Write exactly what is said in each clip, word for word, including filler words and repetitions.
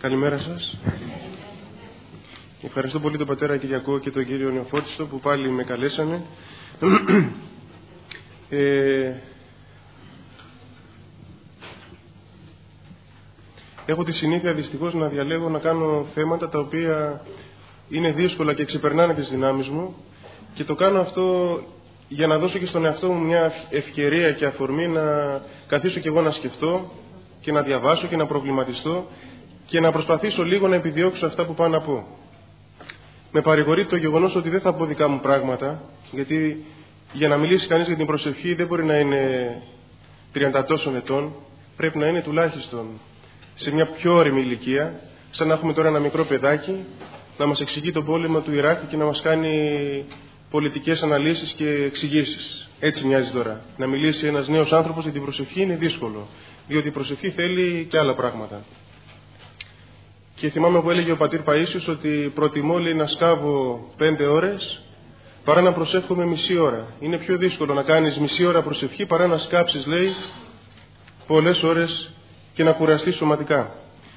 Καλημέρα σας. Ευχαριστώ πολύ τον πατέρα Κυριακό και τον κύριο Νεοφώτιστο που πάλι με καλέσανε. ε, έχω τη συνήθεια δυστυχώς να διαλέγω να κάνω θέματα τα οποία είναι δύσκολα και ξεπερνάνε τις δυνάμεις μου, και το κάνω αυτό για να δώσω και στον εαυτό μου μια ευκαιρία και αφορμή να καθίσω κι εγώ να σκεφτώ και να διαβάσω και να προβληματιστώ και να προσπαθήσω λίγο να επιδιώξω αυτά που πάω να πω. Με παρηγορεί το γεγονός ότι δεν θα πω δικά μου πράγματα, γιατί για να μιλήσει κανείς για την προσευχή δεν μπορεί να είναι τριάντα τόσων ετών, πρέπει να είναι τουλάχιστον σε μια πιο όριμη ηλικία, σαν να έχουμε τώρα ένα μικρό παιδάκι να μας εξηγεί τον πόλεμο του Ιράκ και να μας κάνει πολιτικές αναλύσεις και εξηγήσεις. Έτσι μοιάζει τώρα. Να μιλήσει ένας νέος άνθρωπος για την προσευχή είναι δύσκολο, διότι η προσευχή θέλει και άλλα πράγματα. Και θυμάμαι που έλεγε ο πατήρ Παΐσιος ότι προτιμώ, λέει, να σκάβω πέντε ώρες παρά να προσεύχομαι μισή ώρα. Είναι πιο δύσκολο να κάνεις μισή ώρα προσευχή παρά να σκάψεις, λέει, πολλές ώρες και να κουραστείς σωματικά.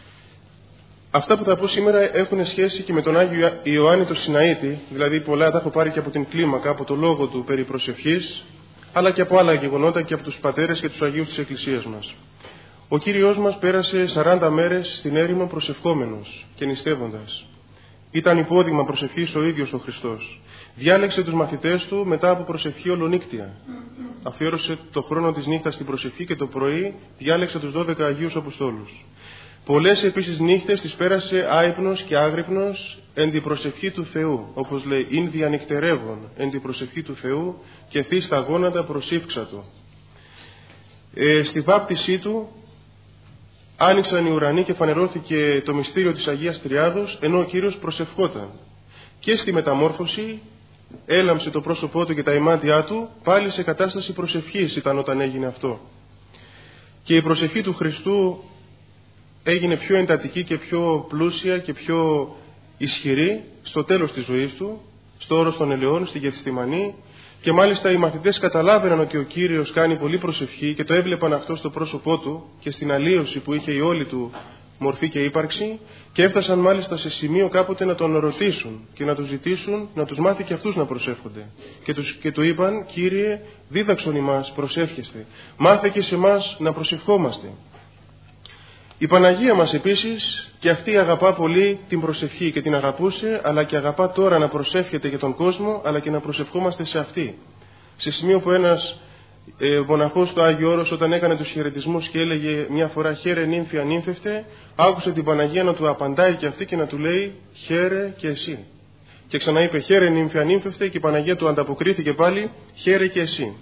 Αυτά που θα πω σήμερα έχουν σχέση και με τον Άγιο Ιωάννη τον Σιναήτη, δηλαδή πολλά τα έχω πάρει και από την κλίμακα, από το λόγο του περί προσευχής, αλλά και από άλλα γεγονότα και από τους πατέρες και τους Αγίους της Εκκλησίας μας. Ο Κύριος μας πέρασε σαράντα μέρες στην έρημο προσευχόμενος και νηστεύοντας. Ήταν υπόδειγμα προσευχής ο ίδιος ο Χριστός. Διάλεξε τους μαθητές του μετά από προσευχή ολονύκτια. Αφιέρωσε το χρόνο της νύχτας στην προσευχή και το πρωί διάλεξε τους δώδεκα Αγίους Αποστόλους. Πολλές επίσης νύχτες τις πέρασε άυπνος και άγρυπνος εν την προσευχή του Θεού, όπως λέει, «Ειν διανυκτερεύων εν την προσευχή του Θεού και θύ στα γόνατα προσήφξατο». Ε, στη βάπτισή του άνοιξαν οι ουρανοί και φανερώθηκε το μυστήριο της Αγίας Τριάδος, ενώ ο Κύριος προσευχόταν. Και στη μεταμόρφωση έλαμψε το πρόσωπό του και τα ημάτια του, πάλι σε κατάσταση προσευχής ήταν όταν έγινε αυτό. Και η προσευχή του Χριστού έγινε πιο εντατική και πιο πλούσια και πιο ισχυρή στο τέλος της ζωής του, στο όρος των ελαιών, στη Γεθσιμανή, και μάλιστα οι μαθητές καταλάβαιναν ότι ο Κύριος κάνει πολύ προσευχή και το έβλεπαν αυτό στο πρόσωπό του και στην αλλίωση που είχε η όλη του μορφή και ύπαρξη, και έφτασαν μάλιστα σε σημείο κάποτε να τον ρωτήσουν και να του ζητήσουν να τους μάθει και αυτούς να προσεύχονται. Και, τους, και του είπαν, «Κύριε, δίδαξον ημάς, προσεύχεστε, μάθε και σε εμάς να προσευχόμαστε». Η Παναγία μας επίσης και αυτή αγαπά πολύ την προσευχή και την αγαπούσε, αλλά και αγαπά τώρα να προσεύχεται για τον κόσμο, αλλά και να προσευχόμαστε σε αυτή. Σε σημείο που ένας ε, μοναχός του Άγιο Όρος, όταν έκανε τους χαιρετισμούς και έλεγε μια φορά «Χαίρε νύμφη ανύμφευτε», άκουσε την Παναγία να του απαντάει και αυτή και να του λέει «Χαίρε και εσύ». Και ξαναείπε «Χαίρε νύμφη ανύμφευτε» και η Παναγία του ανταποκρίθηκε πάλι «Χαίρε και εσύ».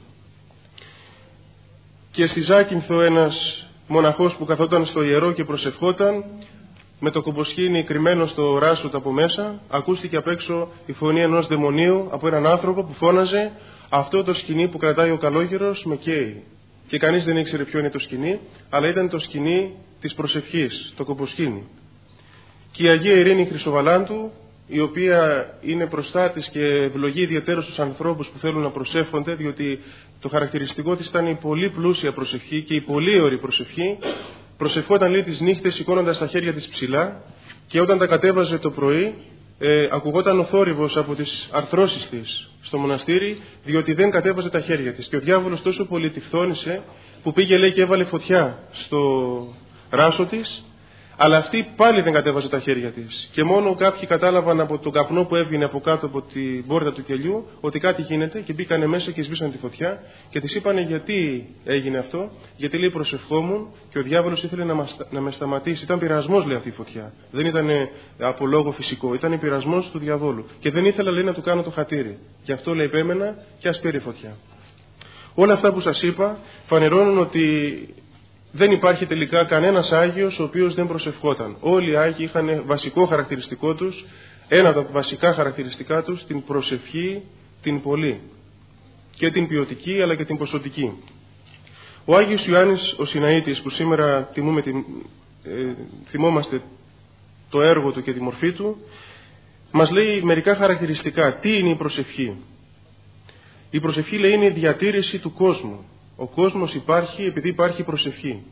Και στη Ζάκυνθο ένας μοναχός που καθόταν στο ιερό και προσευχόταν, με το κομποσκήνι κρυμμένο στο ράσουτ από μέσα, ακούστηκε απ' έξω η φωνή ενός δαιμονίου από έναν άνθρωπο που φώναζε «Αυτό το σκηνή που κρατάει ο καλόγερος με καίει». Και κανείς δεν ήξερε ποιο είναι το σκηνή, αλλά ήταν το σκηνή της προσευχής, το κομποσκήνι. Και η Αγία Ειρήνη Χρυσοβαλάντου, η οποία είναι προστάτης και ευλογεί ιδιαιτέρως στους ανθρώπους που θέλουν να προσεύχονται, διότι το χαρακτηριστικό της ήταν η πολύ πλούσια προσευχή και η πολύ ωρη προσευχή. Προσευχόταν, λέει, τις νύχτες σηκώνοντας τα χέρια της ψηλά, και όταν τα κατέβαζε το πρωί ε, ακουγόταν ο θόρυβος από τις αρθρώσεις της στο μοναστήρι, διότι δεν κατέβαζε τα χέρια της. Και ο διάβολος τόσο πολύ τη φθόνησε που πήγε, λέει, και έβαλε φωτιά στο ράσο της, αλλά αυτή πάλι δεν κατέβαζε τα χέρια της. Και μόνο κάποιοι κατάλαβαν από τον καπνό που έβγαινε από κάτω από την πόρτα του κελιού ότι κάτι γίνεται, και μπήκανε μέσα και σβήσαν τη φωτιά και της είπανε γιατί έγινε αυτό. Γιατί, λέει, προσευχόμουν και ο διάβολος ήθελε να, μας, να με σταματήσει. Ήταν πειρασμός, λέει, αυτή η φωτιά. Δεν ήταν από λόγο φυσικό, ήταν πειρασμός του διαβόλου. Και δεν ήθελα, λέει, να του κάνω το χατήρι. Γι' αυτό, λέει, επέμενα και ας πήρε φωτιά. Όλα αυτά που σας είπα φανερώνουν ότι δεν υπάρχει τελικά κανένας Άγιος ο οποίος δεν προσευχόταν. Όλοι οι Άγιοι είχαν βασικό χαρακτηριστικό τους, ένα από τα βασικά χαρακτηριστικά τους, την προσευχή, την πολύ. Και την ποιοτική αλλά και την ποσοτική. Ο Άγιος Ιωάννης ο Σιναήτης, που σήμερα τιμούμε, ε, θυμόμαστε το έργο του και τη μορφή του, μας λέει μερικά χαρακτηριστικά. Τι είναι η προσευχή? Η προσευχή, λέει, είναι η διατήρηση του κόσμου. Ο κόσμος υπάρχει επειδή υπάρχει προσευχή.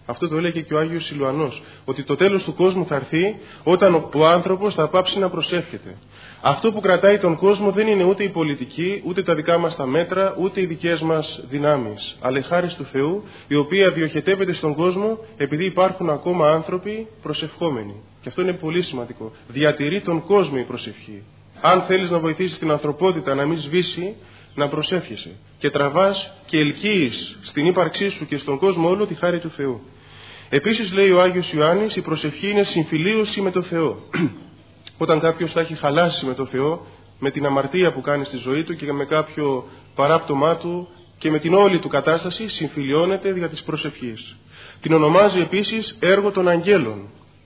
Αυτό το έλεγε και ο Άγιος Σιλουανός, ότι το τέλος του κόσμου θα έρθει όταν ο άνθρωπος θα πάψει να προσεύχεται. Αυτό που κρατάει τον κόσμο δεν είναι ούτε η πολιτική, ούτε τα δικά μας τα μέτρα, ούτε οι δικές μας δυνάμεις, αλλά η χάρις του Θεού, η οποία διοχετεύεται στον κόσμο επειδή υπάρχουν ακόμα άνθρωποι προσευχόμενοι. Και αυτό είναι πολύ σημαντικό. Διατηρεί τον κόσμο η προσευχή. Αν θέλεις να βοηθήσεις την ανθρωπότητα να μην σβήσει, να προσεύχεσαι. Και τραβάς και ελκύεις στην ύπαρξή σου και στον κόσμο όλο τη χάρη του Θεού. Επίσης, λέει ο Άγιος Ιωάννης, η προσευχή είναι συμφιλίωση με το Θεό. Όταν κάποιος θα έχει χαλάσει με το Θεό, με την αμαρτία που κάνει στη ζωή του και με κάποιο παράπτωμά του και με την όλη του κατάσταση, συμφιλιώνεται δια της προσευχής. Την ονομάζει επίσης έργο των αγγέλων.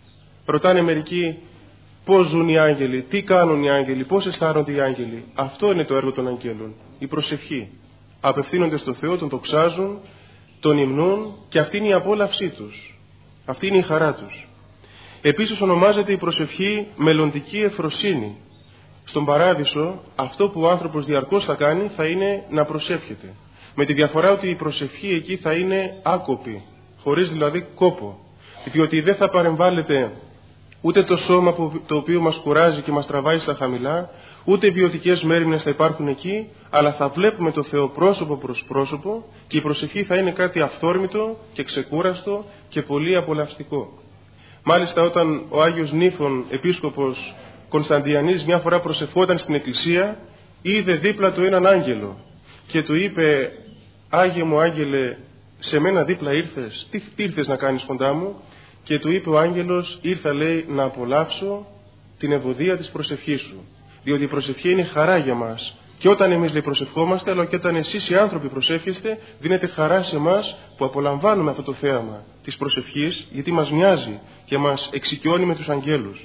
Ρωτάνε μερικοί πώς ζουν οι άγγελοι, τι κάνουν οι άγγελοι, πώς αισθάνονται οι άγγελοι. Αυτό είναι το έργο των αγγέλων, η προσευχή. Απευθύνονται στο Θεό, τον δοξάζουν, τον υμνούν και αυτή είναι η απόλαυσή τους. Αυτή είναι η χαρά τους. Επίσης ονομάζεται η προσευχή μελλοντική ευφροσύνη. Στον παράδεισο αυτό που ο άνθρωπος διαρκώς θα κάνει θα είναι να προσεύχεται. Με τη διαφορά ότι η προσευχή εκεί θα είναι άκοπη, χωρίς δηλαδή κόπο. Διότι δεν θα παρεμβάλλεται ούτε το σώμα που, το οποίο μας κουράζει και μας τραβάει στα χαμηλά, ούτε βιωτικές μέριμνες θα υπάρχουν εκεί, αλλά θα βλέπουμε το Θεό πρόσωπο προς πρόσωπο και η προσευχή θα είναι κάτι αυθόρμητο και ξεκούραστο και πολύ απολαυστικό. Μάλιστα όταν ο Άγιος Νύφων, επίσκοπος Κωνσταντιανής, μια φορά προσευχόταν στην εκκλησία, είδε δίπλα του έναν άγγελο και του είπε «Άγιε μου άγγελε, σε μένα δίπλα ήρθες, τι, τι ήρθες να κάνεις κοντά μου?» Και του είπε ο άγγελος, ήρθα λέει να απολαύσω την ευωδία της προσευχής σου. Διότι η προσευχή είναι χαρά για μας. Και όταν εμείς λέει προσευχόμαστε, αλλά και όταν εσείς οι άνθρωποι προσεύχεστε, δίνεται χαρά σε εμάς που απολαμβάνουμε αυτό το θέαμα της προσευχής, γιατί μας μοιάζει και μας εξοικειώνει με τους αγγέλους.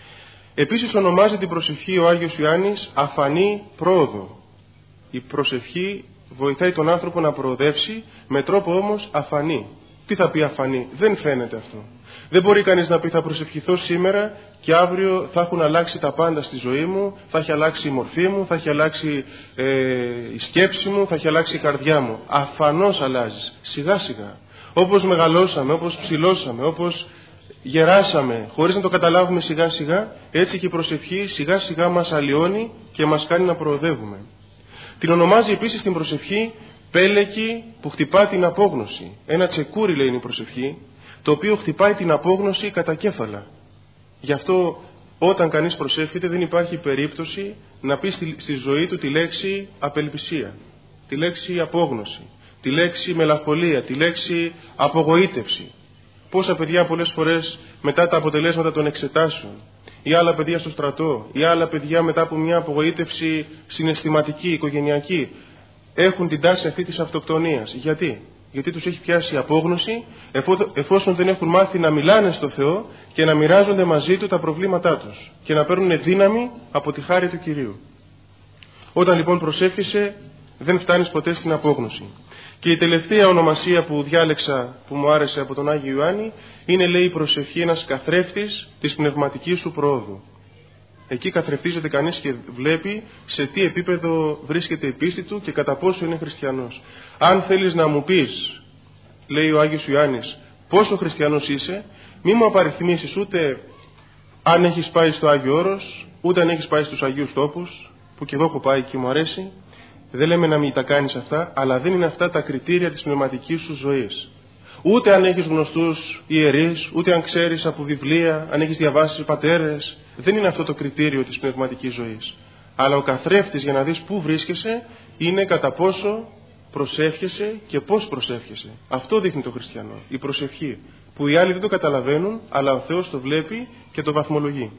Επίσης ονομάζει την προσευχή ο Άγιος Ιωάννης αφανή πρόοδο. Η προσευχή βοηθάει τον άνθρωπο να προοδεύσει με τρόπο όμως αφανή. Τι θα πει αφανή? Δεν φαίνεται αυτό. Δεν μπορεί κανείς να πει θα προσευχηθώ σήμερα και αύριο θα έχουν αλλάξει τα πάντα στη ζωή μου, θα έχει αλλάξει η μορφή μου, θα έχει αλλάξει ε, η σκέψη μου, θα έχει αλλάξει η καρδιά μου. Αφανώς αλλάζεις, σιγά σιγά. Όπως μεγαλώσαμε, όπως ψηλώσαμε, όπως γεράσαμε, χωρίς να το καταλάβουμε σιγά σιγά, έτσι και η προσευχή σιγά σιγά μας αλλοιώνει και μας κάνει να προοδεύουμε. Την ονομάζει επίσης την προσευχή πέλεκι που χτυπά την απόγνωση. Ένα τσεκούρι λέει είναι η προσευχή, το οποίο χτυπάει την απόγνωση κατά κέφαλα. Γι' αυτό όταν κανείς προσεύχεται δεν υπάρχει περίπτωση να πει στη, στη ζωή του τη λέξη απελπισία, τη λέξη απόγνωση, τη λέξη μελαγχολία, τη λέξη απογοήτευση. Πόσα παιδιά πολλές φορές μετά τα αποτελέσματα των εξετάσεων, ή άλλα παιδιά στο στρατό, ή άλλα παιδιά μετά από μια απογοήτευση συναισθηματική, οικογενειακή, έχουν την τάση αυτή της αυτοκτονίας. Γιατί? Γιατί τους έχει πιάσει η απόγνωση, εφόσον δεν έχουν μάθει να μιλάνε στο Θεό και να μοιράζονται μαζί του τα προβλήματά τους και να παίρνουν δύναμη από τη χάρη του Κυρίου. Όταν λοιπόν προσεύχεσαι, δεν φτάνεις ποτέ στην απόγνωση. Και η τελευταία ονομασία που διάλεξα, που μου άρεσε από τον Άγιο Ιωάννη, είναι λέει η προσευχή ένας καθρέφτης της πνευματικής σου προόδου. Εκεί καθρεφτίζεται κανείς και βλέπει σε τι επίπεδο βρίσκεται η πίστη του και κατά πόσο είναι χριστιανός. Αν θέλεις να μου πεις, λέει ο Άγιος Ιωάννης, πόσο χριστιανός είσαι, μη μου απαριθμίσεις ούτε αν έχεις πάει στο Άγιο Όρος, ούτε αν έχεις πάει στους Αγίους Τόπους, που και εγώ έχω πάει και μου αρέσει. Δεν λέμε να μην τα κάνεις αυτά, αλλά δεν είναι αυτά τα κριτήρια της πνευματικής σου ζωής. Ούτε αν έχεις γνωστούς ιερείς, ούτε αν ξέρεις από βιβλία, αν έχεις διαβάσει πατέρες, δεν είναι αυτό το κριτήριο της πνευματικής ζωής. Αλλά ο καθρέφτης για να δεις πού βρίσκεσαι είναι κατά πόσο προσεύχεσαι και πώς προσεύχεσαι. Αυτό δείχνει το χριστιανό, η προσευχή, που οι άλλοι δεν το καταλαβαίνουν, αλλά ο Θεός το βλέπει και το βαθμολογεί.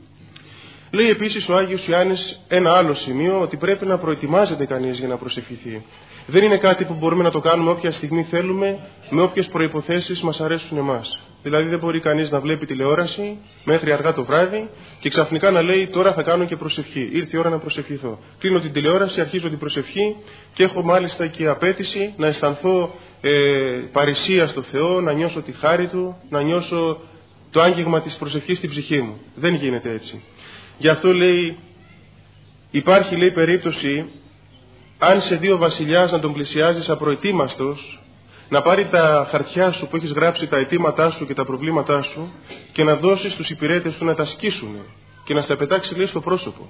Λέει επίσης ο Άγιος Ιωάννης ένα άλλο σημείο, ότι πρέπει να προετοιμάζεται κανείς για να προσευχηθεί. Δεν είναι κάτι που μπορούμε να το κάνουμε όποια στιγμή θέλουμε, με όποιες προϋποθέσεις μας αρέσουν εμάς. Δηλαδή δεν μπορεί κανείς να βλέπει τηλεόραση μέχρι αργά το βράδυ και ξαφνικά να λέει τώρα θα κάνω και προσευχή. Ήρθε η ώρα να προσευχηθώ. Κλείνω την τηλεόραση, αρχίζω την προσευχή και έχω μάλιστα και απέτηση να αισθανθώ ε, παρησία στο Θεό, να νιώσω τη χάρη Του, να νιώσω το άγγιγμα της προσευχής στην ψυχή μου. Δεν γίνεται έτσι. Γι' αυτό λέει, υπάρχει λέει περίπτωση, αν σε δύο βασιλιάς να τον πλησιάζεις απροετοίμαστος, να πάρει τα χαρτιά σου που έχεις γράψει τα αιτήματά σου και τα προβλήματά σου και να δώσει στους υπηρέτες του να τα σκίσουν και να στα πετάξει, λέει, στο πρόσωπο.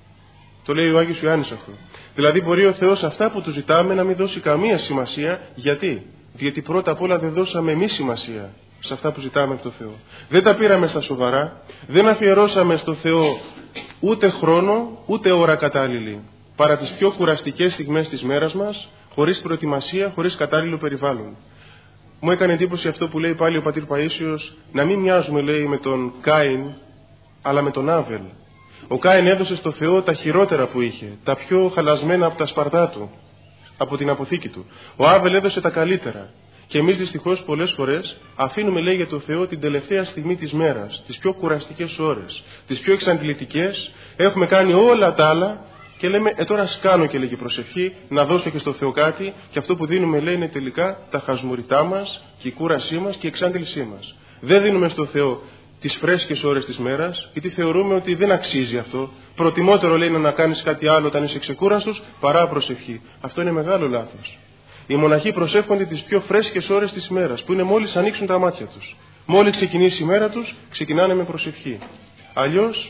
Το λέει ο Άγιος Ιωάννης αυτό. Δηλαδή μπορεί ο Θεός αυτά που του ζητάμε να μην δώσει καμία σημασία. Γιατί? Γιατί πρώτα απ' όλα δεν δώσαμε εμείς σημασία σε αυτά που ζητάμε από το Θεό. Δεν τα πήραμε στα σοβαρά, δεν αφιερώσαμε στο Θεό ούτε χρόνο ούτε ώρα κατάλληλη, παρά τις πιο κουραστικές στιγμές της μέρας μας, χωρίς προετοιμασία, χωρίς κατάλληλο περιβάλλον. Μου έκανε εντύπωση αυτό που λέει πάλι ο πατήρ Παΐσιος, να μην μοιάζουμε, λέει, με τον Κάιν, αλλά με τον Άβελ. Ο Κάιν έδωσε στο Θεό τα χειρότερα που είχε, τα πιο χαλασμένα από τα σπαρτά του, από την αποθήκη του. Ο Άβελ έδωσε τα καλύτερα. Και εμείς δυστυχώς πολλές φορές αφήνουμε, λέει, για το Θεό την τελευταία στιγμή της μέρας, τις πιο κουραστικές ώρες, τις πιο εξαντλητικές. Έχουμε κάνει όλα τα άλλα και λέμε, ε τώρα σκάνω και λέγει προσευχή, να δώσω και στο Θεό κάτι, και αυτό που δίνουμε, λέει, είναι τελικά τα χασμουριτά μας και η κούρασή μας και η εξάντλησή μας. Δεν δίνουμε στο Θεό τις φρέσκες ώρες της μέρας, γιατί θεωρούμε ότι δεν αξίζει αυτό. Προτιμότερο, λέει, να κάνεις κάτι άλλο όταν είσαι ξεκούραστος παρά προσευχή. Αυτό είναι μεγάλο λάθος. Οι μοναχοί προσεύχονται τις πιο φρέσκες ώρες της μέρας, που είναι μόλις ανοίξουν τα μάτια τους. Μόλις ξεκινήσει η μέρα τους, ξεκινάνε με προσευχή. Αλλιώς,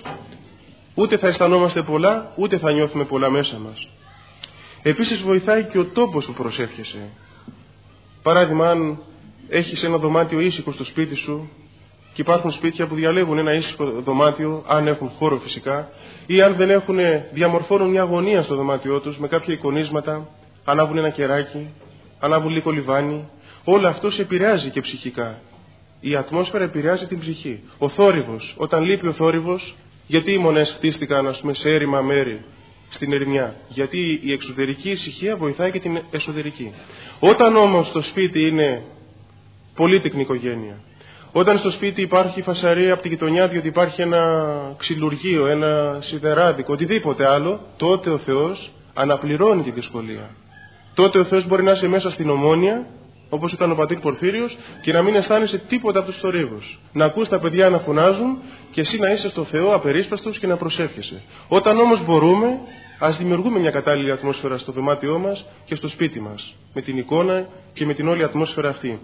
ούτε θα αισθανόμαστε πολλά, ούτε θα νιώθουμε πολλά μέσα μας. Επίσης, βοηθάει και ο τόπος που προσεύχεσαι. Παράδειγμα, αν έχεις ένα δωμάτιο ήσυχο στο σπίτι σου, και υπάρχουν σπίτια που διαλέγουν ένα ήσυχο δωμάτιο, αν έχουν χώρο φυσικά, ή αν δεν έχουν, διαμορφώνουν μια γωνία στο δωμάτιό τους με κάποια εικονίσματα, ανάβουν ένα κεράκι, ανάβουν λίγο λιβάνι. Όλο αυτό σε επηρεάζει και ψυχικά. Η ατμόσφαιρα επηρεάζει την ψυχή. Ο θόρυβος, όταν λείπει ο θόρυβος, γιατί οι μονές χτίστηκαν, ας πούμε, σε έρημα μέρη, στην ερημιά? Γιατί η εξωτερική ησυχία βοηθάει και την εσωτερική. Όταν όμως το σπίτι είναι πολύτεκνη οικογένεια, όταν στο σπίτι υπάρχει φασαρία από τη γειτονιά, διότι υπάρχει ένα ξυλουργείο, ένα σιδεράδικο, οτιδήποτε άλλο, τότε ο Θεός αναπληρώνει τη δυσκολία. Τότε ο Θεός μπορεί να είσαι μέσα στην Ομόνια, όπως ήταν ο πατήρ Πορφύριος, και να μην αισθάνεσαι τίποτα από τους θορύβους. Να ακούς τα παιδιά να φωνάζουν και εσύ να είσαι στο Θεό απερίσπαστος και να προσεύχεσαι. Όταν όμως μπορούμε, ας δημιουργούμε μια κατάλληλη ατμόσφαιρα στο δωμάτιό μας και στο σπίτι μας, με την εικόνα και με την όλη ατμόσφαιρα αυτή.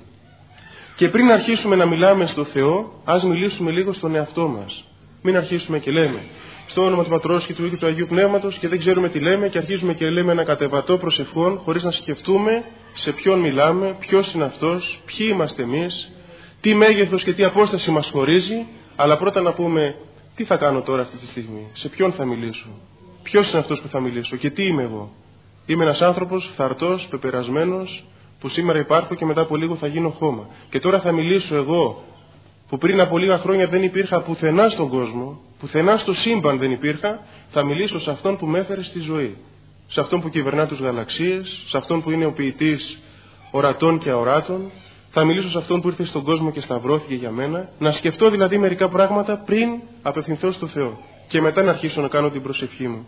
Και πριν αρχίσουμε να μιλάμε στο Θεό, ας μιλήσουμε λίγο στον εαυτό μας. Μην αρχίσουμε και λέμε στο όνομα του Πατρός και του Υιού και του Αγίου Πνεύματος και δεν ξέρουμε τι λέμε και αρχίζουμε και λέμε ένα κατεβατό προσευχών χωρίς να σκεφτούμε σε ποιον μιλάμε, ποιος είναι αυτός, ποιοι είμαστε εμείς, τι μέγεθος και τι απόσταση μας χωρίζει, αλλά πρώτα να πούμε τι θα κάνω τώρα αυτή τη στιγμή, σε ποιον θα μιλήσω, ποιος είναι αυτός που θα μιλήσω και τι είμαι εγώ. Είμαι ένας άνθρωπος φθαρτός, πεπερασμένος, που σήμερα υπάρχω και μετά από λίγο θα γίνω χώμα. Και τώρα θα μιλήσω εγώ, που πριν από λίγα χρόνια δεν υπήρχα πουθενά στον κόσμο, πουθενά στο σύμπαν δεν υπήρχα, θα μιλήσω σε αυτόν που με έφερε στη ζωή. Σε αυτόν που κυβερνά τους γαλαξίες, σε αυτόν που είναι ο ποιητής ορατών και αοράτων, θα μιλήσω σε αυτόν που ήρθε στον κόσμο και σταυρώθηκε για μένα, να σκεφτώ δηλαδή μερικά πράγματα πριν απευθυνθώ στο Θεό και μετά να αρχίσω να κάνω την προσευχή μου.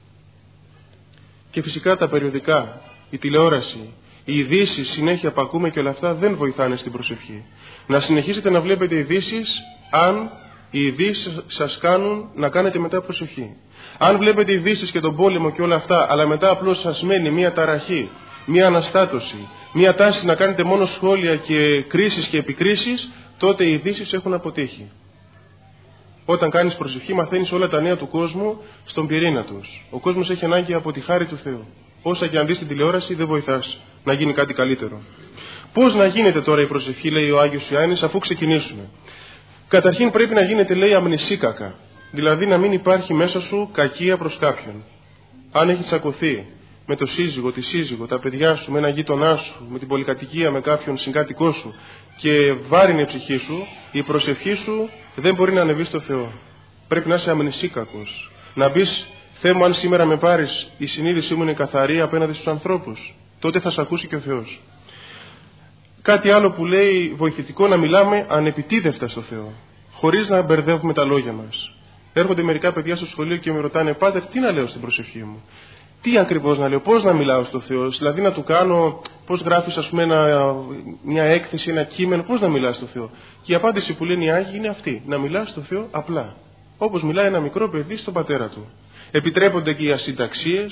Και φυσικά τα περιοδικά, η τηλεόραση, οι ειδήσεις συνέχεια που ακούμε και όλα αυτά δεν βοηθάνε στην προσευχή. Να συνεχίσετε να βλέπετε ειδήσεις αν οι ειδήσεις σας κάνουν να κάνετε μετά προσευχή. Αν βλέπετε ειδήσεις και τον πόλεμο και όλα αυτά, αλλά μετά απλώς σας μένει μια ταραχή, μια αναστάτωση, μια τάση να κάνετε μόνο σχόλια και κρίσεις και επικρίσεις, τότε οι ειδήσεις έχουν αποτύχει. Όταν κάνεις προσευχή μαθαίνεις όλα τα νέα του κόσμου στον πυρήνα τους. Ο κόσμος έχει ανάγκη από τη χάρη του Θεού. Όσα και αν δεις στην τηλεόραση δεν βοηθάς να γίνει κάτι καλύτερο. Πώς να γίνεται τώρα η προσευχή, λέει ο Άγιος Ιωάννης, αφού ξεκινήσουμε? Καταρχήν πρέπει να γίνεται, λέει, αμνησίκακα. Δηλαδή να μην υπάρχει μέσα σου κακία προς κάποιον. Αν έχεις τσακωθεί με το σύζυγο, τη σύζυγο, τα παιδιά σου, με ένα γείτονά σου, με την πολυκατοικία, με κάποιον συγκάτοικό σου και βάρινε η ψυχή σου, η προσευχή σου δεν μπορεί να ανεβεί στο Θεό. Πρέπει να είσαι αμνησίκακος. Να μπεις, Θεέ μου, αν σήμερα με πάρεις, η συνείδησή μου είναι καθαρή απέναντι στους ανθρώπους, τότε θα σε ακούσει και ο Θεός. Κάτι άλλο που λέει βοηθητικό, να μιλάμε ανεπιτίδευτα στο Θεό, χωρίς να μπερδεύουμε τα λόγια μας. Έρχονται μερικά παιδιά στο σχολείο και με ρωτάνε, πάτερ, τι να λέω στην προσευχή μου? Τι ακριβώς να λέω, πώς να μιλάω στο Θεό? Δηλαδή να του κάνω, πώς γράφεις, ας πούμε, ένα, μια έκθεση, ένα κείμενο, πώς να μιλάς στο Θεό? Και η απάντηση που λένε οι Άγιοι είναι αυτή, να μιλάς στο Θεό απλά, όπως μιλάει ένα μικρό παιδί στον πατέρα του. Επιτρέπονται και οι ασυνταξίες,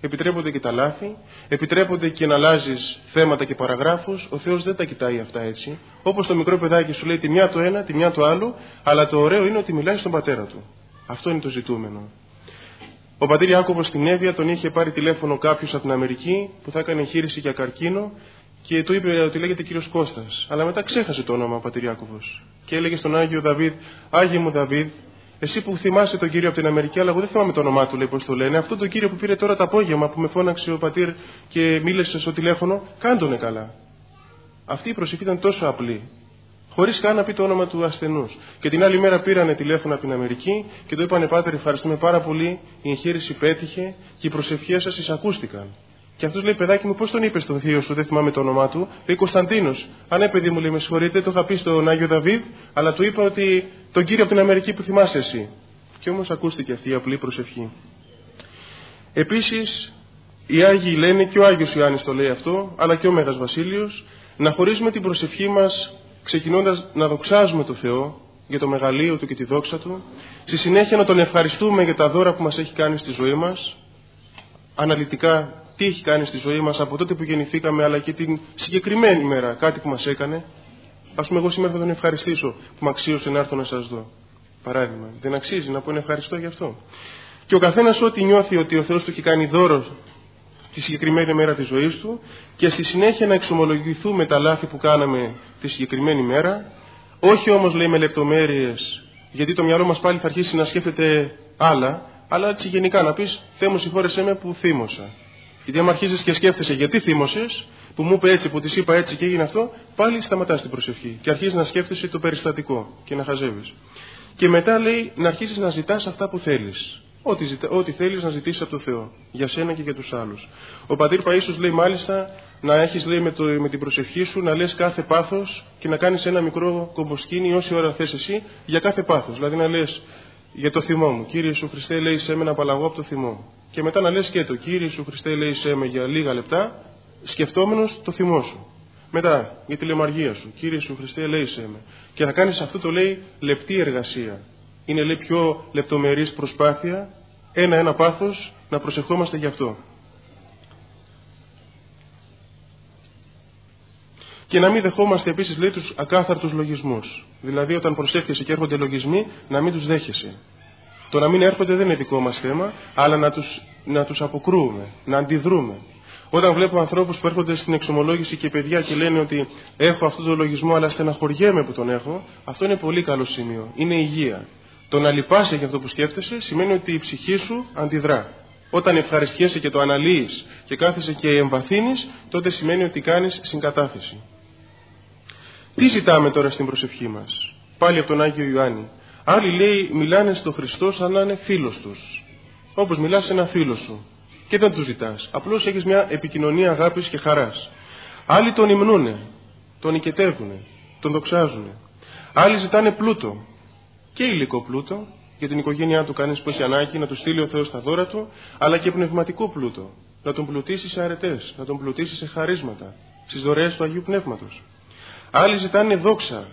επιτρέπονται και τα λάθη, επιτρέπονται και να αλλάζεις θέματα και παραγράφους. Ο Θεός δεν τα κοιτάει αυτά έτσι. Όπως το μικρό παιδάκι σου λέει τη μια το ένα, τη μια το άλλο, αλλά το ωραίο είναι ότι μιλάει στον πατέρα του. Αυτό είναι το ζητούμενο. Ο πατήρ Ιάκωβος στην Εύβοια τον είχε πάρει τηλέφωνο κάποιος από την Αμερική που θα έκανε εγχείρηση για καρκίνο και του είπε ότι λέγεται κύριος Κώστας. Αλλά μετά ξέχασε το όνομα ο πατήρ Ιάκωβος και έλεγε στον Άγιο Δαβίδ: Άγιε μου Δαβίδ, εσύ που θυμάσαι τον κύριο από την Αμερική, αλλά εγώ δεν θυμάμαι το όνομά του, λέει, πώς το λένε. Αυτό τον κύριο που πήρε τώρα το απόγευμα που με φώναξε ο πατήρ και μίλησε στο τηλέφωνο, κάντονε καλά. Αυτή η προσευχή ήταν τόσο απλή, χωρίς καν να πει το όνομα του ασθενούς. Και την άλλη μέρα πήρανε τηλέφωνο από την Αμερική και του είπανε: Πάτερ, ευχαριστούμε πάρα πολύ, η εγχείρηση πέτυχε και οι προσευχές σας εισακούστηκαν. Και αυτός λέει: Παιδάκι μου, πώς τον είπες στον θείο σου, δεν θυμάμαι το όνομά του. Λέει: Κωνσταντίνος. Α, ναι, παιδί μου, λέει, με συγχωρείτε, το είχα πει στον Άγιο Δαβίδ, αλλά του είπα ότι τον κύριο από την Αμερική που θυμάσαι εσύ. Και όμως ακούστηκε αυτή η απλή προσευχή. Επίσης, οι Άγιοι λένε, και ο Άγιος Ιωάννης το λέει αυτό, αλλά και ο Μέγας Βασίλειος, να χωρίζουμε την προσευχή μας ξεκινώντας να δοξάζουμε το Θεό για το μεγαλείο του και τη δόξα του, στη συνέχεια να τον ευχαριστούμε για τα δώρα που μας έχει κάνει στη ζωή μας, αναλυτικά τι έχει κάνει στη ζωή μας από τότε που γεννηθήκαμε, αλλά και την συγκεκριμένη μέρα, κάτι που μας έκανε. Ας πούμε, εγώ σήμερα θα τον ευχαριστήσω που με αξίωσε να έρθω να σας δω. Παράδειγμα, δεν αξίζει να πω ένα ευχαριστώ γι' αυτό. Και ο καθένας ό,τι νιώθει ότι ο Θεός του έχει κάνει δώρο τη συγκεκριμένη μέρα της ζωής του, και στη συνέχεια να εξομολογηθούμε τα λάθη που κάναμε τη συγκεκριμένη μέρα, όχι όμως, λέει, με λεπτομέρειες, γιατί το μυαλό μας πάλι θα αρχίσει να σκέφτεται άλλα, αλλά έτσι γενικά να πεις: Θεέ μου, συγχώρεσέ με που θύμωσα. Γιατί άμα αρχίζεις και σκέφτεσαι γιατί θύμωσες, που μου είπε έτσι, που της είπα έτσι και έγινε αυτό, πάλι σταματάς την προσευχή και αρχίζεις να σκέφτεσαι το περιστατικό και να χαζεύεις. Και μετά, λέει, να αρχίσεις να ζητάς αυτά που θέλεις. Ό,τι, ζητα... Ό,τι θέλεις να ζητήσεις από το Θεό, για σένα και για τους άλλους. Ο πατήρ Παΐσιος λέει μάλιστα να έχεις, λέει, με, το... με την προσευχή σου να λες κάθε πάθος και να κάνεις ένα μικρό κομποσκίνη όση ώρα θες εσύ για κάθε πάθος. Δηλαδή να λες για το θυμό μου: Κύριε Ιησού Χριστέ, λέει σε με να απαλλαγώ από το θυμό. Και μετά να λες και το: Κύριε Ιησού Χριστέ, λέει σε με για λίγα λεπτά, σκεφτόμενος το θυμό σου. Μετά για τη λαιμαργία σου: Κύριε Ιησού Χριστέ, λέει σε με. Και θα κάνεις αυτό, το λέει, λεπτή εργασία. Είναι, λέει, πιο λεπτομερής προσπάθεια, ένα-ένα πάθος, να προσευχόμαστε γι' αυτό. Και να μην δεχόμαστε επίσης, λέει, τους ακάθαρτους λογισμούς. Δηλαδή, όταν προσεύχεσαι και έρχονται λογισμοί, να μην τους δέχεσαι. Το να μην έρχονται δεν είναι δικό μας θέμα, αλλά να τους, να τους αποκρούουμε, να αντιδρούμε. Όταν βλέπω ανθρώπους που έρχονται στην εξομολόγηση και παιδιά και λένε ότι έχω αυτό το λογισμό, αλλά στεναχωριέμαι που τον έχω, αυτό είναι πολύ καλό σημείο. Είναι υγεία. Το να λυπάσαι για αυτό που σκέφτεσαι σημαίνει ότι η ψυχή σου αντιδρά. Όταν ευχαριστιέσαι και το αναλύεις και κάθεσαι και εμβαθύνεις, τότε σημαίνει ότι κάνεις συγκατάθεση. Τι ζητάμε τώρα στην προσευχή μας? Πάλι από τον Άγιο Ιωάννη. Άλλοι, λέει, μιλάνε στον Χριστό σαν να είναι φίλος τους. Όπως μιλάς σε ένα φίλο σου. Και δεν του ζητάς. Απλώς έχεις μια επικοινωνία αγάπης και χαράς. Άλλοι τον υμνούνε, τον οικετεύουνε, τον δοξάζουνε. Άλλοι ζητάνε πλούτο. Και υλικό πλούτο, για την οικογένειά του κανείς που έχει ανάγκη, να του στείλει ο Θεός τα δώρα του, αλλά και πνευματικό πλούτο. Να τον πλουτίσει σε αρετές, να τον πλουτίσει σε χαρίσματα, στις δωρεές του Αγίου Πνεύματος. Άλλοι ζητάνε δόξα.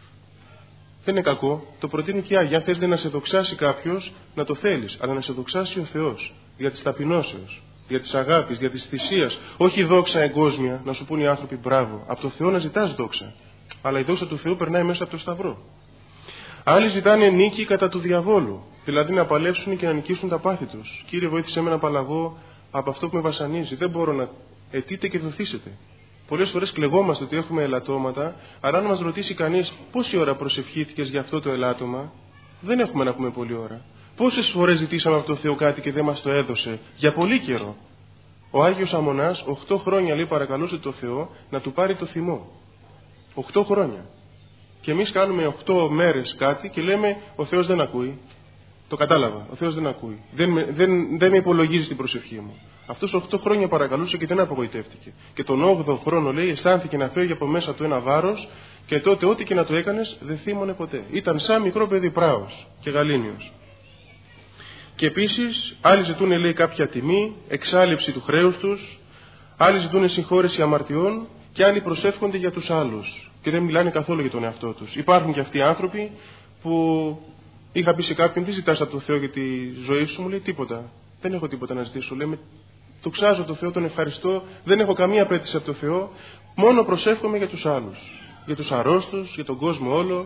Δεν είναι κακό, το προτείνουν και οι Άγιοι. Αν θες να σε δοξάσει κάποιος, να το θέλεις, αλλά να σε δοξάσει ο Θεός, για της ταπεινώσεως, για της αγάπης, για της θυσίας. Όχι δόξα εγκόσμια, να σου πούν οι άνθρωποι μπράβο. Από το Θεό να ζητάς δόξα. Αλλά η δόξα του Θεού περνάει μέσα από το Σταυρό. Άλλοι ζητάνε νίκη κατά του διαβόλου, δηλαδή να παλέψουν και να νικήσουν τα πάθη τους. Κύριε, βοήθησέ με να απαλλαγώ από αυτό που με βασανίζει. Δεν μπορώ να. Αιτείτε και δοθήσετε. Πολλές φορές κλεγόμαστε ότι έχουμε ελαττώματα, αλλά αν μας ρωτήσει κανείς πόση ώρα προσευχήθηκες για αυτό το ελάττωμα, δεν έχουμε να πούμε πολλή ώρα. Πόσες φορές ζητήσαμε από το Θεό κάτι και δεν μας το έδωσε? Για πολύ καιρό. Ο Άγιος Αμμονάς, οχτώ χρόνια, λέει, παρακαλούσε το Θεό να του πάρει το θυμό. Οχτώ χρόνια. Και εμείς κάνουμε οχτώ μέρες κάτι και λέμε ο Θεός δεν ακούει. Το κατάλαβα. Ο Θεός δεν ακούει. Δεν, δεν, δεν με υπολογίζει την προσευχή μου. Αυτός οχτώ χρόνια παρακαλούσε και δεν απογοητεύτηκε. Και τον όγδοο χρόνο, λέει, αισθάνθηκε να φεύγει από μέσα του ένα βάρος και τότε ό,τι και να το έκανες δεν θύμωνε ποτέ. Ήταν σαν μικρό παιδί πράος και γαλήνιος. Και επίσης άλλοι ζητούν, λέει, κάποια τιμή, εξάλειψη του χρέους τους, άλλοι ζητούν συγχώρεση αμαρτιών και άλλοι προσεύχονται για τους άλλους και δεν μιλάνε καθόλου για τον εαυτό τους. Υπάρχουν και αυτοί οι άνθρωποι που είχα πει σε κάποιον: τι ζητάς από το Θεό για τη ζωή σου? Μου λέει: τίποτα. Δεν έχω τίποτα να ζητήσω. Λέμε: Δοξάζω τον Θεό, τον ευχαριστώ, δεν έχω καμία απέτηση από τον Θεό, μόνο προσεύχομαι για τους άλλους, για τους αρρώστους, για τον κόσμο όλο.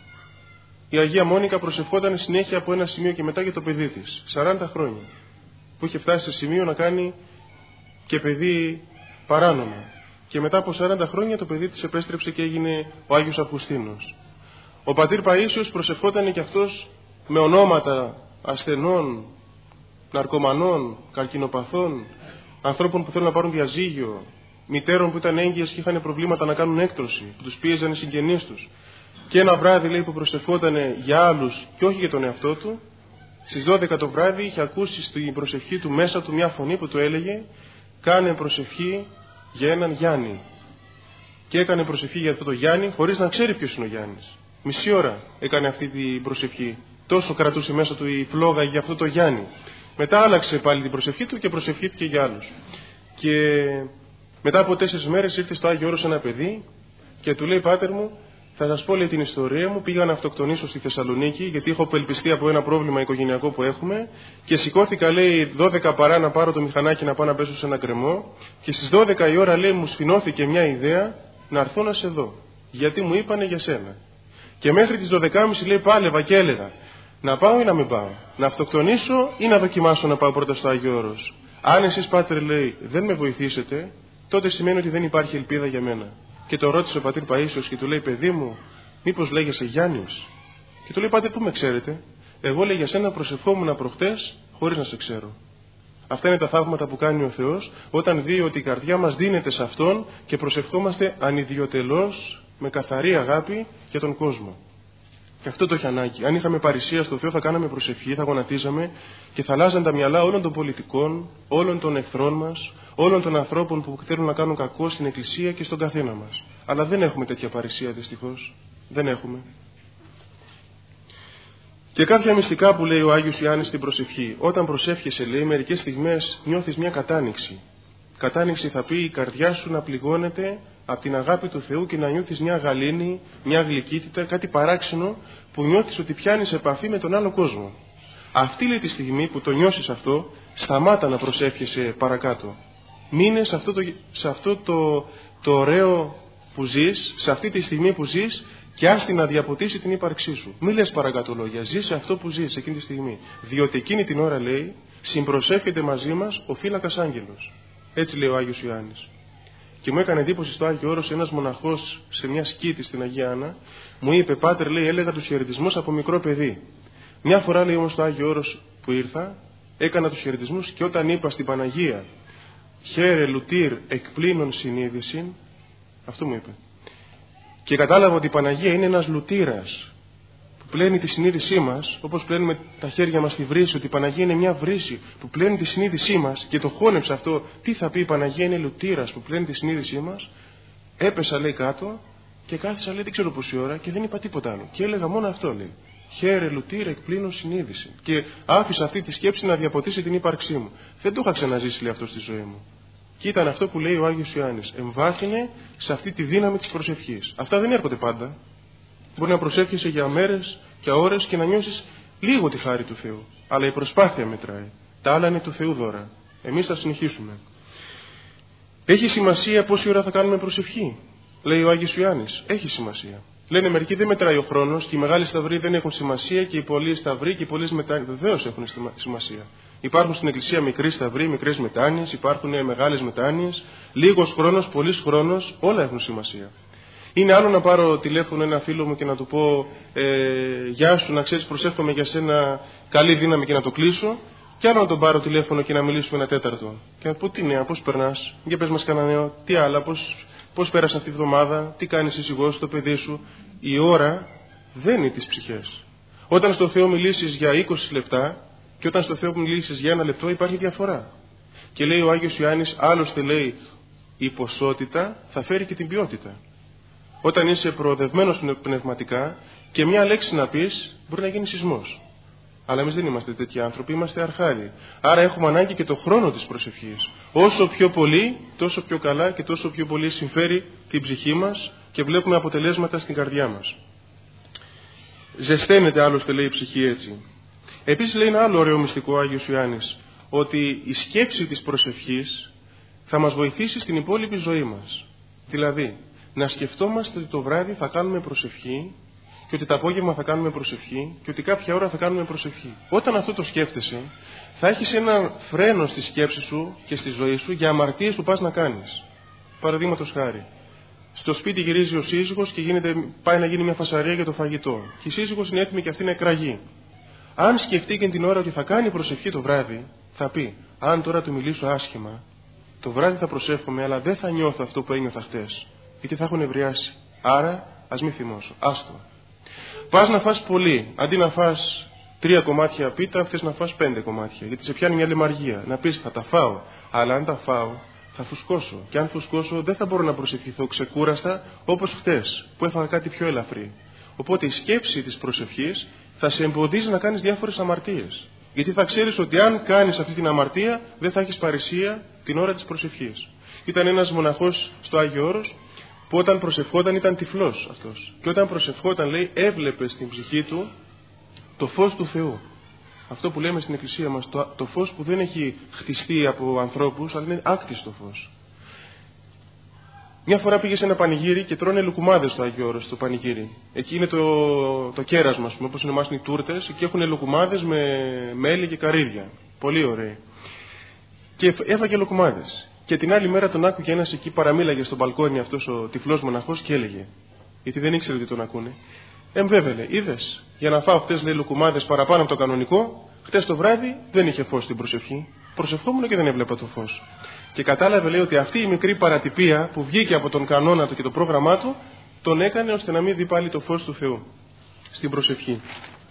Η Αγία Μόνικα προσευχόταν συνέχεια από ένα σημείο και μετά για το παιδί της, σαράντα χρόνια, που είχε φτάσει σε σημείο να κάνει και παιδί παράνομα. Και μετά από σαράντα χρόνια το παιδί της επέστρεψε και έγινε ο Άγιος Αυγουστίνος. Ο πατήρ Παΐσιος προσευχόταν και αυτός με ονόματα ασθενών, ναρκωμανών, καρκινοπαθών, ανθρώπων που θέλουν να πάρουν διαζύγιο, μητέρων που ήταν έγκυες και είχαν προβλήματα να κάνουν έκτρωση, που τους πίεζαν οι συγγενείς τους. Και ένα βράδυ, λέει, που προσευχόταν για άλλους και όχι για τον εαυτό του, στις δώδεκα το βράδυ είχε ακούσει στην προσευχή του μέσα του μια φωνή που του έλεγε: κάνε προσευχή για έναν Γιάννη. Και έκανε προσευχή για αυτό το Γιάννη χωρίς να ξέρει ποιος είναι ο Γιάννης. Μισή ώρα έκανε αυτή την προσευχή. Τόσο κρατούσε μέσα του η φλόγα για αυτό το Γιάννη. Μετά άλλαξε πάλι την προσευχή του και προσευχήθηκε για άλλους. Και μετά από τέσσερις μέρες ήρθε στο Άγιο Όρος ένα παιδί και του λέει: πάτερ μου, θα σας πω, λέει, την ιστορία μου. Πήγα να αυτοκτονήσω στη Θεσσαλονίκη γιατί έχω απελπιστεί από ένα πρόβλημα οικογενειακό που έχουμε. Και σηκώθηκα, λέει, δώδεκα παρά να πάρω το μηχανάκι να πάω να πέσω σε ένα γκρεμό. Και στις δώδεκα η ώρα, λέει, μου σφινώθηκε μια ιδέα να έρθω να σε δω. Γιατί μου είπανε για σένα. Και μέχρι τις δώδεκα και μισή, λέει, πάλευα και έλεγα: να πάω ή να μην πάω. Να αυτοκτονήσω ή να δοκιμάσω να πάω πρώτα στο Άγιο Όρος. Αν εσείς, πάτερ, λέει, δεν με βοηθήσετε, τότε σημαίνει ότι δεν υπάρχει ελπίδα για μένα. Και το ρώτησε ο πατήρ Παΐσιος και του λέει: παιδί μου, μήπως λέγεσαι Γιάννης? Και του λέει: πάτερ, πού με ξέρετε? Εγώ, λέει, για σένα προσευχόμουν προχτές χωρίς να σε ξέρω. Αυτά είναι τα θαύματα που κάνει ο Θεός όταν δει ότι η καρδιά μας δίνεται σε Αυτόν και προσευχόμαστε ανιδιοτελώς με καθαρή αγάπη για τον κόσμο. Και αυτό το έχει ανάγκη. Αν είχαμε παρησία στο Θεό, θα κάναμε προσευχή, θα γονατίζαμε και θα αλλάζαν τα μυαλά όλων των πολιτικών, όλων των εχθρών μας, όλων των ανθρώπων που θέλουν να κάνουν κακό στην Εκκλησία και στον καθένα μας. Αλλά δεν έχουμε τέτοια παρησία, δυστυχώς. Δεν έχουμε. Και κάποια μυστικά που λέει ο Άγιος Ιωάννης στην προσευχή. Όταν προσεύχεσαι, λέει, μερικές στιγμές νιώθεις μια κατάνοιξη. Κατάνοιξη θα πει η καρδιά σου να πληγώνεται από την αγάπη του Θεού και να νιώθεις μια γαλήνη, μια γλυκύτητα, κάτι παράξενο που νιώθεις ότι πιάνεις επαφή με τον άλλο κόσμο. Αυτή, λέει, τη στιγμή που το νιώσεις αυτό, σταμάτα να προσεύχεσαι παρακάτω. Μείνε σε αυτό, το, σε αυτό το, το ωραίο που ζεις, σε αυτή τη στιγμή που ζεις και άστη να διαποτίσει την ύπαρξή σου. Μη λες παρακάτω λόγια, ζεις σε αυτό που ζεις εκείνη τη στιγμή. Διότι εκείνη την ώρα, λέει, συμπροσεύχεται μαζί μας ο φύλακας άγγελος. Έτσι λέει ο Άγιος Ιωάννης. Και μου έκανε εντύπωση στο Άγιο Όρος ένας μοναχός σε μια σκήτη στην Αγία Άννα, μου είπε: πάτερ, λέει, έλεγα τους χαιρετισμούς από μικρό παιδί. Μια φορά, λέει, όμως στο Άγιο Όρος που ήρθα, έκανα τους χαιρετισμούς και όταν είπα στην Παναγία «Χαίρε λουτήρ εκπλήνων συνείδησιν», αυτό μου είπε. Και κατάλαβα ότι η Παναγία είναι ένας λουτήρας που πλένει τη συνείδησή μας, όπως πλένουμε τα χέρια μας στη βρύση, ότι η Παναγία είναι μια βρύση που πλένει τη συνείδησή μας και το χώνεψα αυτό. Τι θα πει η Παναγία είναι λουτήρας που πλένει τη συνείδησή μας? Έπεσα, λέει, κάτω και κάθισα, λέει, δεν ξέρω πόση ώρα και δεν είπα τίποτα άλλο. Και έλεγα μόνο αυτό, λέει. Χαίρε λουτήρ εκπλήνων συνείδηση. Και άφησα αυτή τη σκέψη να διαποτίσει την ύπαρξή μου. Δεν το είχα ξαναζήσει, λέει, αυτό στη ζωή μου. Και ήταν αυτό που λέει ο Άγιος Ιωάννης. Εμβάθυνε σε αυτή τη δύναμη της προσευχής. Αυτά δεν έρχονται πάντα. Μπορεί να προσεύχεσαι για μέρες και ώρες και να νιώσεις λίγο τη χάρη του Θεού. Αλλά η προσπάθεια μετράει. Τα άλλα είναι του Θεού δώρα. Εμείς θα συνεχίσουμε. Έχει σημασία πόση ώρα θα κάνουμε προσευχή, λέει ο Άγιος Ιωάννης. Έχει σημασία. Λένε μερικοί δεν μετράει ο χρόνος και οι μεγάλοι σταυροί δεν έχουν σημασία και οι πολλοί σταυροί και οι πολλές μετάνοιες. Βεβαίως έχουν σημασία. Υπάρχουν στην Εκκλησία μικροί σταυροί, μικρές μετάνοιες, υπάρχουν μεγάλες μετάνοιες. Λίγος χρόνος, πολύς χρόνος, όλα έχουν σημασία. Είναι άλλο να πάρω τηλέφωνο ένα φίλο μου και να του πω ε, «Γεια σου, να ξέρεις, προσεύχομαι για σένα, καλή δύναμη» και να το κλείσω. Και άλλο να τον πάρω τηλέφωνο και να μιλήσουμε ένα τέταρτο. Και να πω: τι νέα, πώς περνάς, για πες μας κανένα νέο, τι άλλα, πώς, πώς πέρασε αυτή τη βδομάδα, τι κάνεις εσύ εγώ, το παιδί σου. Η ώρα δένει τις ψυχές. Όταν στο Θεό μιλήσεις για είκοσι λεπτά και όταν στο Θεό μιλήσεις για ένα λεπτό υπάρχει διαφορά. Και λέει ο Άγιος Ιωάννης, άλλωστε λέει, η ποσότητα θα φέρει και την ποιότητα. Όταν είσαι προοδευμένος πνευματικά και μια λέξη να πεις μπορεί να γίνει σεισμός. Αλλά εμείς δεν είμαστε τέτοιοι άνθρωποι, είμαστε αρχάριοι. Άρα έχουμε ανάγκη και το χρόνο της προσευχής. Όσο πιο πολύ, τόσο πιο καλά και τόσο πιο πολύ συμφέρει την ψυχή μας και βλέπουμε αποτελέσματα στην καρδιά μας. Ζεσταίνεται άλλωστε, λέει, η ψυχή έτσι. Επίσης λέει ένα άλλο ωραίο μυστικό ο Άγιος Ιωάννης. ότι η σκέψη της προσευχής θα μας βοηθήσει στην υπόλοιπη ζωή μας. Δηλαδή, να σκεφτόμαστε ότι το βράδυ θα κάνουμε προσευχή και ότι το απόγευμα θα κάνουμε προσευχή και ότι κάποια ώρα θα κάνουμε προσευχή. Όταν αυτό το σκέφτεσαι, θα έχεις ένα φρένο στη σκέψη σου και στη ζωή σου για αμαρτίες που πας να κάνεις. Παραδείγματος χάρη, στο σπίτι γυρίζει ο σύζυγος και γίνεται, πάει να γίνει μια φασαρία για το φαγητό. Και η σύζυγος είναι έτοιμη και αυτή να εκραγεί. Αν σκεφτεί και την ώρα ότι θα κάνει προσευχή το βράδυ, θα πει: αν τώρα του μιλήσω άσχημα, το βράδυ θα προσεύχομαι, αλλά δεν θα νιώθω αυτό που ένιωθα χτες, γιατί θα έχω νευριάσει. Άρα, ας μην θυμώσω. Άστο. Πας να φας πολύ. Αντί να φας τρία κομμάτια πίτα, θες να φας πέντε κομμάτια. Γιατί σε πιάνει μια λεμαργία. Να πεις: θα τα φάω. Αλλά αν τα φάω, θα φουσκώσω. Και αν φουσκώσω, δεν θα μπορώ να προσευχηθώ ξεκούραστα όπως χτες, που έφαγα κάτι πιο ελαφρύ. Οπότε η σκέψη της προσευχής θα σε εμποδίζει να κάνεις διάφορες αμαρτίες. Γιατί θα ξέρεις ότι αν κάνεις αυτή την αμαρτία, δεν θα έχεις παρησία την ώρα της προσευχής. Ήταν ένας μοναχός στο Άγιο Όρος που όταν προσευχόταν ήταν τυφλός αυτός. Και όταν προσευχόταν, λέει, έβλεπε στην ψυχή του το φως του Θεού. Αυτό που λέμε στην Εκκλησία μας, το, το φως που δεν έχει χτιστεί από ανθρώπους, αλλά είναι άκτιστο φως. Μια φορά πήγε σε ένα πανηγύρι και τρώνε λουκουμάδες στο Άγιο Όρος, στο πανηγύρι. Εκεί είναι το, το κέρασμα, ας πούμε, όπως ονομάζουν οι τούρτες, και έχουν λουκουμάδες με μέλι και καρύδια. Πολύ ωραίοι. Και έφαγε λουκουμάδες. Και την άλλη μέρα τον άκουγε ένας εκεί, παραμίλαγε στο μπαλκόνι αυτός ο τυφλός μοναχός και έλεγε, γιατί δεν ήξερε ότι τον ακούνε: εμβέβαινε, είδες, για να φάω χτες, λέει, λουκουμάδες παραπάνω από το κανονικό, χτες το βράδυ δεν είχε φως στην προσευχή. Προσευχόμουν και δεν έβλεπα το φως. Και κατάλαβε, λέει, ότι αυτή η μικρή παρατυπία που βγήκε από τον κανόνα του και το πρόγραμμά του, τον έκανε ώστε να μην δει πάλι το φως του Θεού στην προσευχή.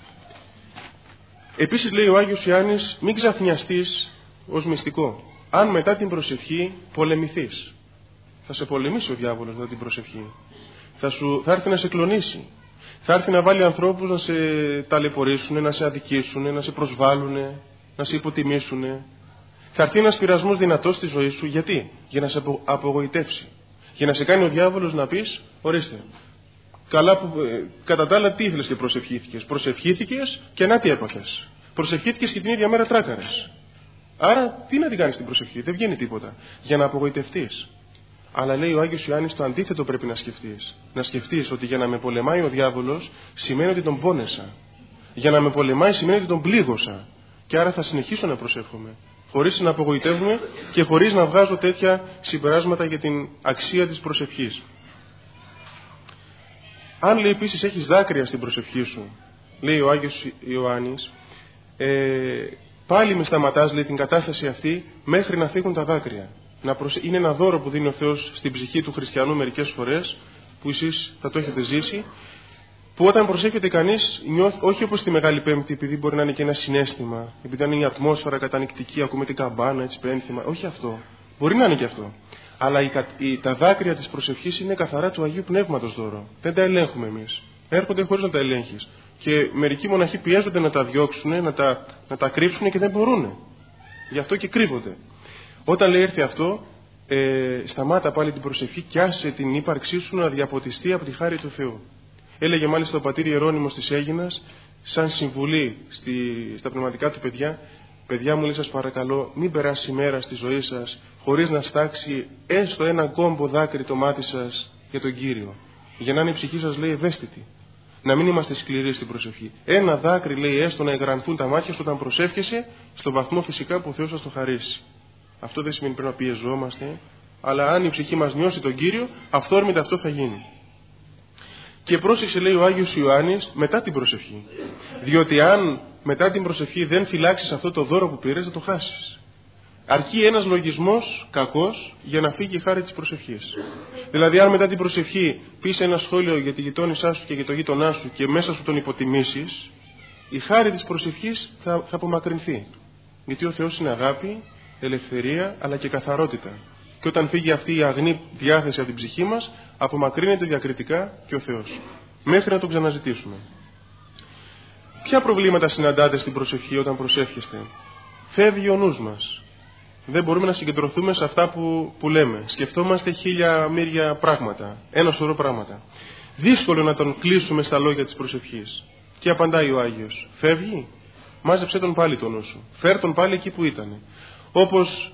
Επίσης, λέει ο Άγιος Ιωάννης, μην ξαφνιαστείς ως μυστικό. Αν μετά την προσευχή πολεμηθείς, θα σε πολεμήσει ο διάβολος μετά την προσευχή. Θα, σου, θα έρθει να σε κλονίσει. Θα έρθει να βάλει ανθρώπους να σε ταλαιπωρήσουν, να σε αδικήσουν, να σε προσβάλλουν, να σε υποτιμήσουν. Θα έρθει ένας πειρασμός δυνατός στη ζωή σου. Γιατί? Για να σε απογοητεύσει. Για να σε κάνει ο διάβολος να πεις: ορίστε, καλά που, ε, κατά τα άλλα τι ήθελες και προσευχήθηκες. Προσευχήθηκες και να τι έπαθες. Προσευχήθηκες και την ίδια μέρα τράκαρες. Άρα τι να την κάνεις την προσευχή, δεν βγαίνει τίποτα. Για να απογοητευτείς. Αλλά λέει ο Άγιος Ιωάννης, το αντίθετο πρέπει να σκεφτείς. Να σκεφτείς ότι για να με πολεμάει ο διάβολος σημαίνει ότι τον πόνεσα. Για να με πολεμάει σημαίνει ότι τον πλήγωσα. Και άρα θα συνεχίσω να προσεύχομαι. Χωρίς να απογοητεύουμε και χωρίς να βγάζω τέτοια συμπεράσματα για την αξία της προσευχής. Αν, λέει, επίσης έχεις δάκρυα στην προσευχή σου, λέει ο Άγιος Ιωάννης, ε, πάλι με σταματάς, λέει, την κατάσταση αυτή μέχρι να φύγουν τα δάκρυα. Να προσε... Είναι ένα δώρο που δίνει ο Θεός στην ψυχή του χριστιανού μερικές φορές, που εσείς θα το έχετε ζήσει, που όταν προσεύχεται κανείς, νιώθ... όχι όπως τη Μεγάλη Πέμπτη, επειδή μπορεί να είναι και ένα συναίσθημα, επειδή είναι η ατμόσφαιρα κατανυκτική, ακούμε την καμπάνα, έτσι πένθυμα. Όχι αυτό. Μπορεί να είναι και αυτό. Αλλά η... Η... τα δάκρυα της προσευχής είναι καθαρά του Αγίου Πνεύματος δώρο. Δεν τα ελέγχουμε εμείς. Έρχονται χωρίς να τα ελέγχεις. Και μερικοί μοναχοί πιέζονται να τα διώξουν, να τα, να τα κρύψουν και δεν μπορούν. Γι' αυτό και κρύβονται. Όταν, λέει, έρθει αυτό, ε, σταμάτα πάλι την προσευχή και άσε την ύπαρξή σου να διαποτιστεί από τη χάρη του Θεού. Έλεγε μάλιστα ο πατήρ Ιερώνυμος της Αίγινας, σαν συμβουλή στη, στα πνευματικά του παιδιά: παιδιά μου, λέει, σας παρακαλώ, μην περάσει η μέρα στη ζωή σας χωρίς να στάξει έστω ένα κόμπο δάκρυ το μάτι σας για τον Κύριο. Για να είναι η ψυχή σας, λέει, ευαίσθητη. Να μην είμαστε σκληροί στην προσευχή. Ένα δάκρυ, λέει, έστω να εγγρανθούν τα μάτια σου όταν προσεύχεσαι, στον βαθμό φυσικά που ο Θεός σας το χαρίσει. Αυτό δεν σημαίνει πρέπει να πιεζόμαστε, αλλά αν η ψυχή μας νιώσει τον Κύριο, αυθόρμητα αυτό θα γίνει. Και πρόσεξε, λέει ο Άγιος Ιωάννης, μετά την προσευχή. Διότι αν μετά την προσευχή δεν φυλάξεις αυτό το δώρο που πήρες, θα το χάσεις. Αρκεί ένας λογισμός κακός για να φύγει η χάρη της προσευχής. Δηλαδή, αν μετά την προσευχή πεις ένα σχόλιο για τη γειτόνισά σου και για το γείτονά σου και μέσα σου τον υποτιμήσεις, η χάρη της προσευχής θα, θα απομακρυνθεί. Γιατί ο Θεός είναι αγάπη, ελευθερία, αλλά και καθαρότητα. Και όταν φύγει αυτή η αγνή διάθεση από την ψυχή μας, απομακρύνεται διακριτικά και ο Θεός. Μέχρι να τον ξαναζητήσουμε. Ποια προβλήματα συναντάτε στην προσευχή όταν προσεύχεστε? Φεύγει ο νους μας. Δεν μπορούμε να συγκεντρωθούμε σε αυτά που, που λέμε. Σκεφτόμαστε χίλια μύρια πράγματα. Ένα σωρό πράγματα. Δύσκολο να τον κλείσουμε στα λόγια της προσευχής. Και απαντάει ο Άγιος: φεύγει. μάζεψε τον πάλι το νου σου. Φέρ τον πάλι εκεί που ήταν. Όπως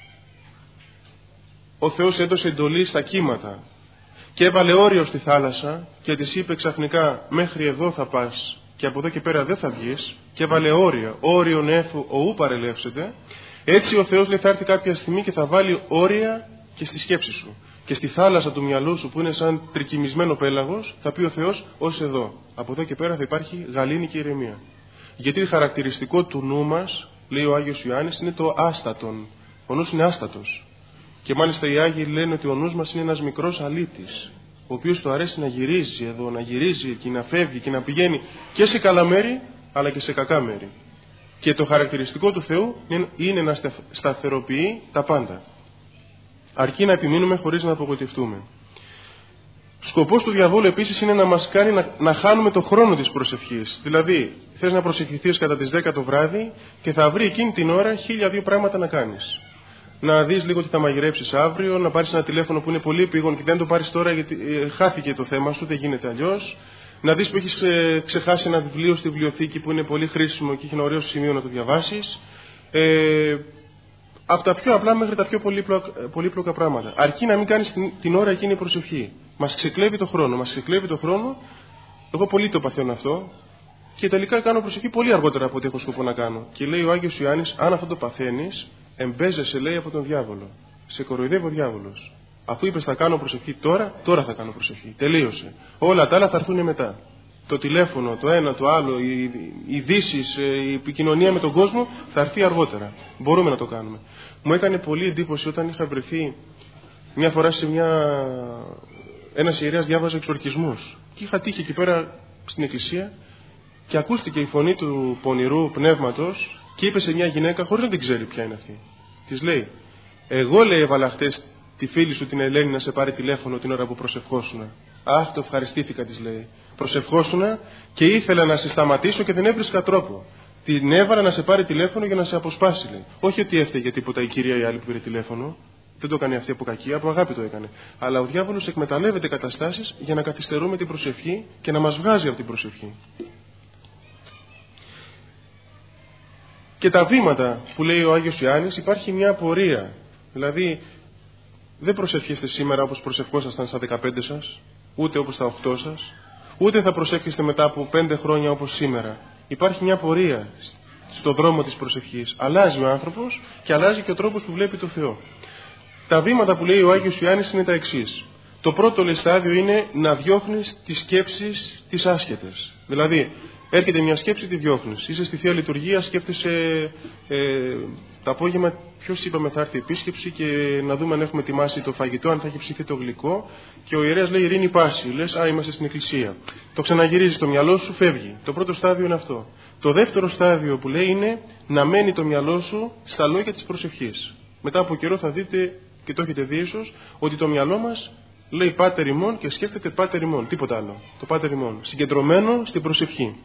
ο Θεός έδωσε εντολή στα κύματα και έβαλε όριο στη θάλασσα και της είπε ξαφνικά μέχρι εδώ θα πας και από εδώ και πέρα δεν θα βγεις, και έβαλε όρια, όριον έθου οού παρελεύσετε. Έτσι ο Θεός λέει θα έρθει κάποια στιγμή και θα βάλει όρια και στη σκέψη σου. Και στη θάλασσα του μυαλού σου που είναι σαν τρικυμισμένο πέλαγος θα πει ο Θεός ως εδώ. Από εδώ και πέρα θα υπάρχει γαλήνη και ηρεμία. Γιατί χαρακτηριστικό του νου μας, λέει ο Άγιος Ιωάννης, είναι το άστατον. Ο νους είναι άστατος. Και μάλιστα οι Άγιοι λένε ότι ο νους μας είναι ένας μικρός αλήτης, ο οποίος του αρέσει να γυρίζει εδώ, να γυρίζει εκεί, να φεύγει και να πηγαίνει και σε καλά μέρη αλλά και σε κακά μέρη. Και το χαρακτηριστικό του Θεού είναι να σταθεροποιεί τα πάντα. Αρκεί να επιμείνουμε χωρίς να απογοητευτούμε. Σκοπός του διαβόλου επίσης είναι να μας κάνει να, να χάνουμε το χρόνο της προσευχής. Δηλαδή, θες να προσευχηθείς κατά τις δέκα το βράδυ και θα βρει εκείνη την ώρα χίλια δύο πράγματα να κάνεις. Να δεις λίγο τι θα μαγειρέψεις αύριο, να πάρεις ένα τηλέφωνο που είναι πολύ επίγον και δεν το πάρεις τώρα γιατί ε, χάθηκε το θέμα σου, δεν γίνεται αλλιώς. Να δεις που έχεις ε, ξεχάσει ένα βιβλίο στη βιβλιοθήκη που είναι πολύ χρήσιμο και έχει ένα ωραίο σημείο να το διαβάσεις. Ε, από τα πιο απλά μέχρι τα πιο πολύπλοκα, πολύπλοκα πράγματα. Αρκεί να μην κάνεις την, την ώρα εκείνη προσευχή. Μας ξεκλέβει το χρόνο. Μας ξεκλέβει το χρόνο. Εγώ πολύ το παθαίνω αυτό. Και τελικά κάνω προσευχή πολύ αργότερα από ό,τι έχω σκοπό να κάνω. Και λέει ο Άγιος Ιωάννης, αν αυτό το παθαίνεις, εμπέζεσαι, λέει, από τον διάβολο. Σε κοροϊδεύει ο διάβολος. Αφού είπες θα κάνω προσευχή τώρα, τώρα θα κάνω προσευχή. Τελείωσε. Όλα τα άλλα θα έρθουν μετά. Το τηλέφωνο, το ένα, το άλλο, οι ειδήσεις, η επικοινωνία με τον κόσμο θα έρθει αργότερα. Μπορούμε να το κάνουμε. Μου έκανε πολύ εντύπωση όταν είχα βρεθεί μια φορά σε μια... ένας ιερέας διάβαζε εξορκισμούς. Και είχα τύχει εκεί πέρα στην εκκλησία και ακούστηκε η φωνή του πονηρού πνεύματος και είπε σε μια γυναίκα, χωρίς να την ξέρει ποια είναι αυτή. Της λέει, εγώ, λέει, έβαλα χτες τη φίλη σου την Ελένη να σε πάρει τηλέφωνο την ώρα που προσευχόσουνα. Αχ, το ευχαριστήθηκα, της λέει. Προσευχόσουνα και ήθελα να σε σταματήσω και δεν έβρισκα τρόπο. Την έβαλα να σε πάρει τηλέφωνο για να σε αποσπάσει, λέει. Όχι ότι έφταιγε τίποτα η κυρία η άλλη που πήρε τηλέφωνο. Δεν το έκανε αυτή από κακία, από αγάπη το έκανε. Αλλά ο διάβολος εκμεταλλεύεται καταστάσεις για να καθυστερούμε την προσευχή και να μας βγάζει από την προσευχή. Και τα βήματα που λέει ο Άγιος Ιωάννης υπάρχει μια πορεία. Δηλαδή δεν προσευχέστε σήμερα όπως προσευχόσασταν στα δεκαπέντε σας, ούτε όπως στα οκτώ σας, ούτε θα προσεύχεστε μετά από πέντε χρόνια όπως σήμερα. Υπάρχει μια πορεία στον δρόμο της προσευχής. Αλλάζει ο άνθρωπος και αλλάζει και ο τρόπος που βλέπει το Θεό. Τα βήματα που λέει ο Άγιος Ιωάννης είναι τα εξής. Το πρώτο, λέει, στάδιο είναι να διώχνεις τις σκέψεις τις άσχετες. Δηλαδή, έρχεται μια σκέψη, τη διώχνεις. Είσαι στη Θεία Λειτουργία, σκέφτεσαι ε, το απόγευμα ποιος είπαμε θα έρθει επίσκεψη και να δούμε αν έχουμε ετοιμάσει το φαγητό, αν θα έχει ψηθεί το γλυκό. Και ο ιερέας λέει ειρήνη πάση. Λες, α, είμαστε στην εκκλησία. Το ξαναγυρίζεις στο μυαλό σου, φεύγει. Το πρώτο στάδιο είναι αυτό. Το δεύτερο στάδιο που λέει είναι να μένει το μυαλό σου στα λόγια της προσευχής. Μετά από καιρό θα δείτε, και το έχετε δει ίσως, ότι το μυαλό μας λέει πάτερ ημών και σκέφτεται πάτερ ημών. Τίποτα άλλο. Το πάτερ ημών. Συγκεντρωμένο στην προσευχή.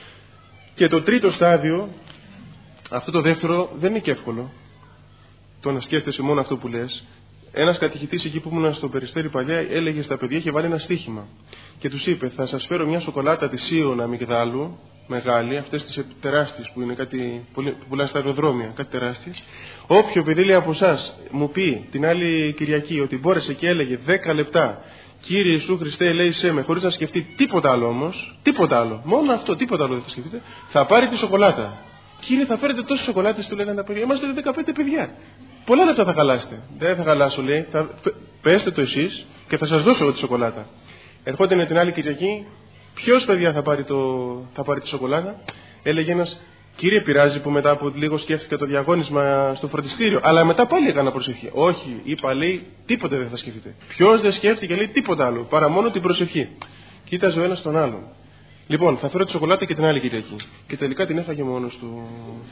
Και το τρίτο στάδιο, αυτό το δεύτερο δεν είναι και εύκολο. Το να σκέφτεσαι μόνο αυτό που λες. Ένας κατηχητής εκεί που ήμουν στο Περιστέρι παλιά έλεγε στα παιδιά, είχε βάλει ένα στοίχημα. Και τους είπε, θα σας φέρω μια σοκολάτα της Σίων αμυγδάλου, μεγάλη, αυτές τις τεράστιες που είναι κάτι που πουλάνε στα αεροδρόμια, κάτι τεράστιες. Όποιο παιδί, λέει, από εσάς μου πει την άλλη Κυριακή ότι μπόρεσε και έλεγε δέκα λεπτά, Κύριε Ιησού Χριστέ, λέει σε με, χωρίς να σκεφτεί τίποτα άλλο όμως, τίποτα άλλο, μόνο αυτό, τίποτα άλλο δεν θα σκεφτείτε, θα πάρει τη σοκολάτα. Κύριε, θα φέρετε τόσες σοκολάτες, του λέγανε τα παιδιά. Είμαστε δεκαπέντε παιδιά. Πολλά λεπτά θα χαλάσετε. Δεν θα χαλάσω, λέει, θα... πέστε το εσείς και θα σας δώσω εγώ τη σοκολάτα. Ερχόταν την άλλη Κυριακή, ποιος, παιδιά, θα πάρει, το... θα πάρει τη σοκολάτα. Έλεγε ένας, Κύριε, πειράζει που μετά από λίγο σκέφτηκα το διαγώνισμα στο φροντιστήριο, αλλά μετά πάλι έκανα προσευχή. Όχι, είπα, λέει, τίποτε δεν θα σκεφτείτε. Ποιος δεν σκέφτηκε, λέει, τίποτα άλλο, παρά μόνο την προσευχή. Κοίταζε ο ένας τον άλλον. Λοιπόν, θα φέρω τη σοκολάτα και την άλλη Κυριακή. Και τελικά την έφαγε μόνος του.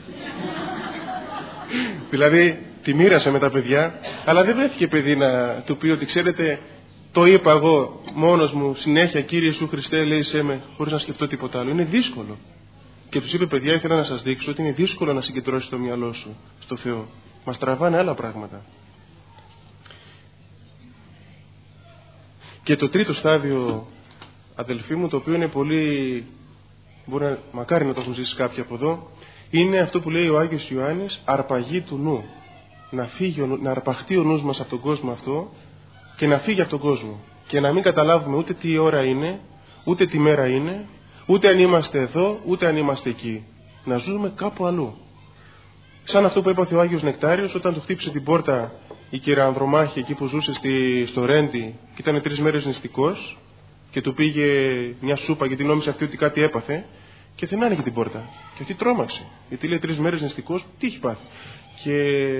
Δηλαδή, τη μοίρασε με τα παιδιά, αλλά δεν βρέθηκε παιδί να του πει ότι, ξέρετε, το είπα εγώ μόνος μου συνέχεια, Κύριε Ιησού Χριστέ, λέει σε με, χωρίς να σκεφτώ τίποτα άλλο. Είναι δύσκολο. Και τους είπε, παιδιά, ήθελα να σας δείξω ότι είναι δύσκολο να συγκεντρώσεις το μυαλό σου στο Θεό. Μας τραβάνε άλλα πράγματα. Και το τρίτο στάδιο, αδελφοί μου, το οποίο είναι πολύ, μπορεί να, μακάρι να το έχουν ζήσει κάποιοι από εδώ, είναι αυτό που λέει ο Άγιος Ιωάννης, αρπαγή του νου. Να, φύγει, να αρπαχτεί ο νους μας από τον κόσμο αυτό και να φύγει από τον κόσμο. Και να μην καταλάβουμε ούτε τι ώρα είναι, ούτε τι μέρα είναι, ούτε αν είμαστε εδώ, ούτε αν είμαστε εκεί. Να ζούμε κάπου αλλού. Σαν αυτό που έπαθε ο Άγιος Νεκτάριος όταν του χτύπησε την πόρτα η κυρία Ανδρομάχη εκεί που ζούσε στη, στο Ρέντι και ήταν τρεις μέρες νηστικός και του πήγε μια σούπα γιατί νόμιζε αυτή ότι κάτι έπαθε και δεν άνοιγε την πόρτα. Και αυτή τρόμαξε. Γιατί λέει τρεις μέρες νηστικός, τι έχει πάθει. Και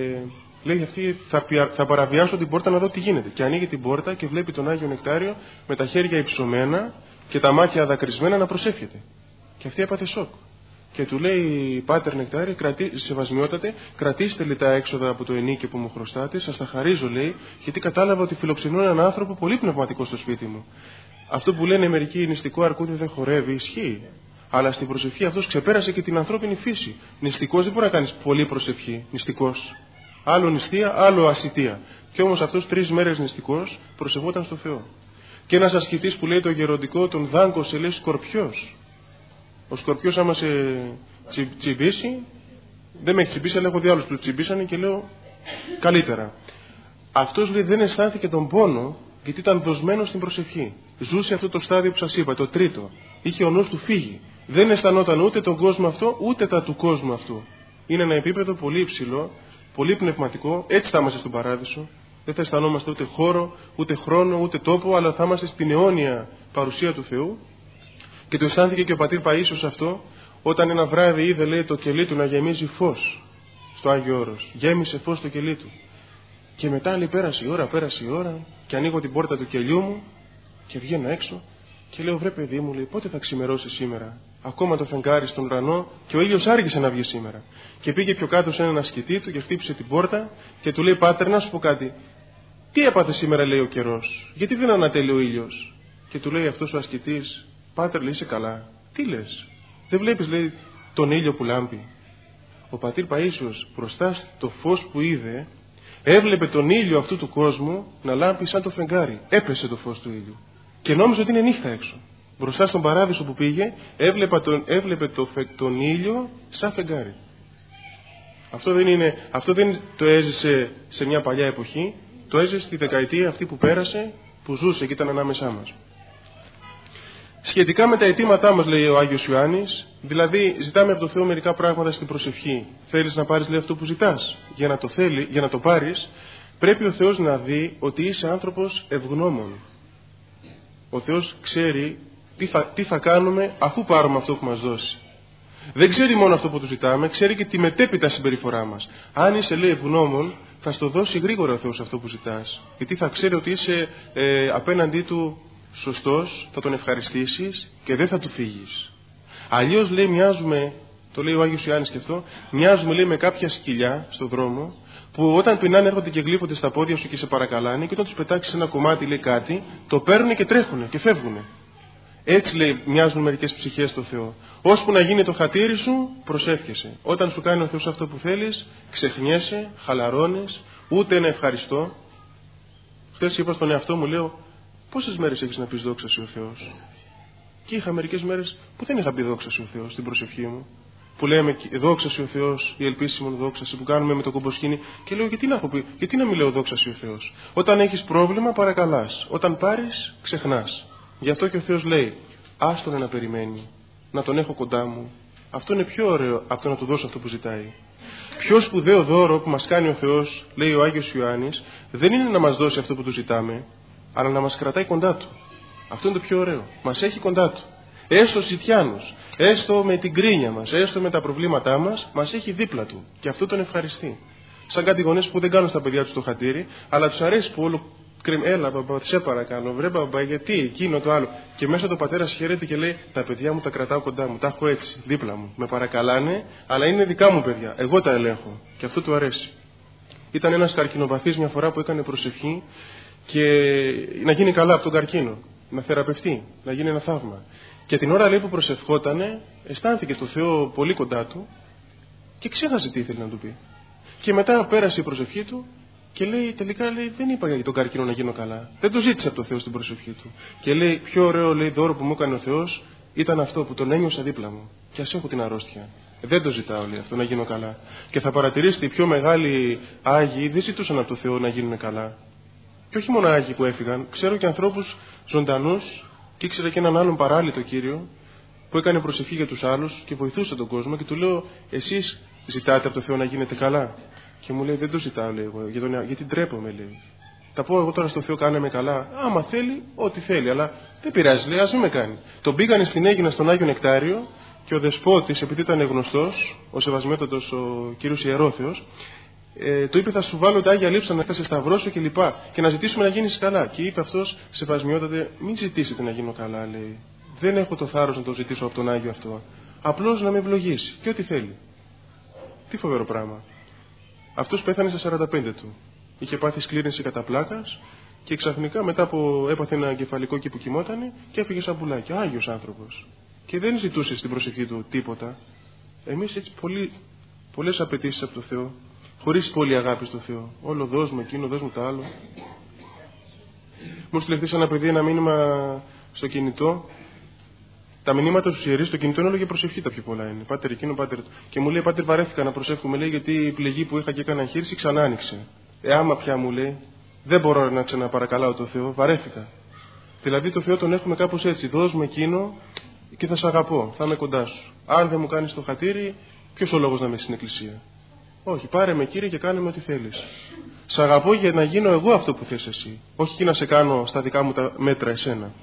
λέει αυτή θα, θα παραβιάσω την πόρτα να δω τι γίνεται. Και ανοίγει την πόρτα και βλέπει τον Άγιο Νεκτάριο με τα χέρια υψωμένα και τα μάτια δακρυσμένα να προσεύχεται. Και αυτή έπαθε σοκ. Και του λέει, Πάτερ Νεκτάριο, κρατή, σεβασμιότατε, κρατήστε λέει τα έξοδα από το ενίκιο που μου χρωστάτε, σας τα χαρίζω, λέει, γιατί κατάλαβα ότι φιλοξενώ έναν άνθρωπο πολύ πνευματικό στο σπίτι μου. Αυτό που λένε μερικοί νηστικό αρκούδι δεν χορεύει, ισχύει. Αλλά στην προσευχή αυτός ξεπέρασε και την ανθρώπινη φύση. Νηστικός δεν μπορεί να κάνεις πολύ προσευχή, νηστικός. Άλλο νηστεία, άλλο ασιτεία. Και όμως αυτός τρεις μέρες νηστικός προσευχόταν στο Θεό. Και ένας ασκητής που λέει το γεροντικό, τον δάγκωσε, λέει σκορπιός. Ο σκορπιός άμα σε τσι, τσιμπήσει, δεν με έχει τσιμπήσει, αλλά έχω δει άλλους που τσιμπήσανε και λέω καλύτερα. Αυτός λέει δεν αισθάνθηκε τον πόνο, γιατί ήταν δοσμένος στην προσευχή. Ζούσε αυτό το στάδιο που σας είπα, το τρίτο. Είχε ο νους του φύγει. Δεν αισθανόταν ούτε τον κόσμο αυτό, ούτε τα του κόσμου αυτού. Είναι ένα επίπεδο πολύ υψηλό, πολύ πνευματικό. Έτσι θα είμαστε στον παράδεισο. Δεν θα αισθανόμαστε ούτε χώρο, ούτε χρόνο, ούτε τόπο, αλλά θα είμαστε στην αιώνια παρουσία του Θεού. Και το αισθάνθηκε και ο πατήρ Παΐσιος αυτό, όταν ένα βράδυ είδε, λέει, το κελί του να γεμίζει φως στο Άγιο Όρος. Γέμισε φως στο κελί του. Και μετά, λέει, πέρασε η ώρα, πέρασε η ώρα, και ανοίγω την πόρτα του κελιού μου και βγαίνω έξω και λέω, βρε παιδί μου, λέει, πότε θα ξημερώσει σήμερα. Ακόμα το φεγγάρι στον ουρανό και ο ήλιος άργησε να βγει σήμερα. Και πήγε πιο κάτω σε έναν ασκητή του και χτύπησε την πόρτα και του λέει, Πάτερ, να σου πω κάτι. Τι έπαθε σήμερα, λέει, ο καιρός, γιατί δεν ανατέλει ο ήλιος. Και του λέει αυτός ο ασκητής, Πάτερ, λέει, είσαι καλά. Τι λες, δεν βλέπεις, λέει, τον ήλιο που λάμπει. Ο πατήρ Παΐσιος μπροστά στο φως που είδε, έβλεπε τον ήλιο αυτού του κόσμου να λάμπει σαν το φεγγάρι. Έπεσε το φως του ήλιου. Και νόμιζε ότι είναι νύχτα έξω. Μπροστά στον παράδεισο που πήγε, έβλεπε τον, έβλεπε το, τον ήλιο σαν φεγγάρι. Αυτό δεν, είναι, αυτό δεν το έζησε σε μια παλιά εποχή, το έζησε στη δεκαετία αυτή που πέρασε, που ζούσε και ήταν ανάμεσά μας. Σχετικά με τα αιτήματά μας, λέει ο Άγιος Ιωάννης, δηλαδή ζητάμε από το Θεό μερικά πράγματα στην προσευχή. Θέλεις να πάρεις, λέει, αυτό που ζητάς. Για να το, θέλει, για να το πάρεις, πρέπει ο Θεός να δει ότι είσαι άνθρωπος ευγνώμων. Ο Θεός ξέρει τι θα, τι θα κάνουμε αφού πάρουμε αυτό που μας δώσει. Δεν ξέρει μόνο αυτό που του ζητάμε, ξέρει και τη μετέπειτα συμπεριφορά μας. Αν είσαι, λέει, ευγνώμων, θα στο δώσει γρήγορα ο Θεός αυτό που ζητάς. Γιατί θα ξέρει ότι είσαι ε, απέναντί του σωστός, θα τον ευχαριστήσεις και δεν θα του φύγεις. Αλλιώς, λέει, μοιάζουμε, το λέει ο Άγιος Ιωάννης και αυτό, μοιάζουμε, λέει, με κάποια σκυλιά στον δρόμο που όταν πεινάνε έρχονται και γλύφονται στα πόδια σου και σε παρακαλάνε και όταν τους πετάξεις ένα κομμάτι, λέει, κάτι, το παίρνουν και τρέχουν και φεύγουν. Έτσι, λέει, μοιάζουν μερικές ψυχές στο Θεό. Ώσπου να γίνει το χατήρι σου, προσεύχεσαι. Όταν σου κάνει ο Θεός αυτό που θέλεις, ξεχνιέσαι, χαλαρώνεις, ούτε ένα ευχαριστώ. Χθες είπα στον εαυτό μου, λέω, πόσες μέρες έχεις να πεις δόξα σου ο Θεός. Και είχα μερικές μέρες που δεν είχα πει δόξα σου ο Θεός στην προσευχή μου. Που λέμε δόξα σου ο Θεός, η ελπίσιμον δόξα σου που κάνουμε με το κομποσκήνι. Και λέω, γιατί να έχω πει, γιατί να μην λέω δόξα σου ο Θεός. Όταν έχεις πρόβλημα, παρακαλάς. Όταν πάρεις, ξεχνάς. Γι' αυτό και ο Θεός λέει, άστον να περιμένει, να τον έχω κοντά μου. Αυτό είναι πιο ωραίο από το να του δώσω αυτό που ζητάει. Πιο σπουδαίο δώρο που μας κάνει ο Θεός, λέει ο Άγιος Ιωάννης, δεν είναι να μας δώσει αυτό που του ζητάμε, αλλά να μας κρατάει κοντά του. Αυτό είναι το πιο ωραίο. Μας έχει κοντά του. Έστω ζητιάνους, έστω με την κρίνια μας, έστω με τα προβλήματά μας, μας έχει δίπλα του. Και αυτό τον ευχαριστεί. Σαν κάτι γονείς που δεν κάνουν στα παιδιά τους το χατήρι, αλλά τους αρέσει που όλο κρυμ, έλα μπαμπά, σε παρακαλώ, βρε μπαμπά, γιατί εκείνο το άλλο. Και μέσα το πατέρα χαίρεται και λέει, τα παιδιά μου τα κρατάω κοντά μου, τα έχω έτσι, δίπλα μου. Με παρακαλάνε, αλλά είναι δικά μου παιδιά. Εγώ τα ελέγχω. Και αυτό του αρέσει. Ήταν ένας καρκινοπαθής μια φορά που έκανε προσευχή και να γίνει καλά από τον καρκίνο. Να θεραπευτεί, να γίνει ένα θαύμα. Και την ώρα, λέει, που προσευχότανε, αισθάνθηκε το Θεό πολύ κοντά του και ξέχασε τι ήθελε να του πει. Και μετά πέρασε η προσευχή του και λέει, τελικά, λέει, δεν είπα για τον καρκίνο να γίνω καλά. Δεν το ζήτησε από το Θεό στην προσευχή του. Και λέει, πιο ωραίο, λέει, δώρο που μου έκανε ο Θεός ήταν αυτό που τον ένιωσα δίπλα μου. Και ας έχω την αρρώστια. Δεν το ζητάω, λέει, αυτό να γίνω καλά. Και θα παρατηρήσετε, οι πιο μεγάλοι Άγιοι δεν ζητούσαν από το Θεό να γίνουν καλά. Και όχι μόνο Άγιοι που έφυγαν, ξέρω και ανθρώπους ζωντανούς, και ήξερα και έναν άλλον παράλυτο Κύριο, που έκανε προσευχή για τους άλλους και βοηθούσε τον κόσμο, και του λέω: εσείς ζητάτε από το Θεό να γίνετε καλά? Και μου λέει: δεν το ζητάω, λέει, εγώ, για τον, γιατί ντρέπομαι, λέει. Τα πω εγώ τώρα στο Θεό, κάνε με καλά. Άμα θέλει, ό,τι θέλει, αλλά δεν πειράζει, λέει, ας μην με κάνει. Τον πήγανε στην Αίγινα στον Άγιο Νεκτάριο, και ο δεσπότης, επειδή ήταν γνωστός, ο Σεβασμιότατος ο κύριος Ιερόθεος, ε, του είπε: θα σου βάλω τα Άγια Λείψανα να θα σε σταυρώσω και λοιπά, και να ζητήσουμε να γίνεις καλά. Και είπε αυτός: Σεβασμιότατε, μην ζητήσετε να γίνω καλά, λέει. Δεν έχω το θάρρος να το ζητήσω από τον Άγιο αυτό. Απλώς να με ευλογήσει, και ό,τι θέλει. Τι φοβερό πράγμα. Αυτός πέθανε στα σαράντα πέντε του. Είχε πάθει σκλήρυνση κατά πλάκας, και ξαφνικά μετά από έπαθε ένα εγκεφαλικό εκεί που κοιμότανε και έφυγε σαν πουλάκι. Άγιος άνθρωπος. Και δεν ζητούσε στην προσευχή του τίποτα. Εμείς έτσι πολύ, πολλές απαιτήσεις από το Θεό, χωρίς πολύ αγάπη στο Θεό. Όλο δώσ' μου εκείνο, δώσ' μου το άλλο. Μου στείλε χθες ένα παιδί ένα μήνυμα στο κινητό. Τα μηνύματα στους ιερείς στο κινητό είναι όλο για προσευχή, τα πιο πολλά είναι. Πάτερ εκείνο, πάτερ. Και μου λέει: πάτερ, βαρέθηκα να προσεύχομαι, λέει, γιατί η πληγή που είχα και έκανα εγχείρηση ξανά άνοιξε. Ε, άμα πια, μου λέει, δεν μπορώ να ξαναπαρακαλάω το Θεό, βαρέθηκα. Δηλαδή το Θεό τον έχουμε κάπως έτσι. Δώσ' μου εκείνο και θα σε αγαπώ, θα είμαι κοντά σου. Αν δεν μου κάνεις το χατήρι, ποιος ο λόγος να είμαι στην εκκλησία? Όχι, πάρε με, Κύριε, και κάνε με ό,τι θέλεις. Σ' αγαπώ για να γίνω εγώ αυτό που θες εσύ. Όχι και να σε κάνω στα δικά μου τα μέτρα εσένα.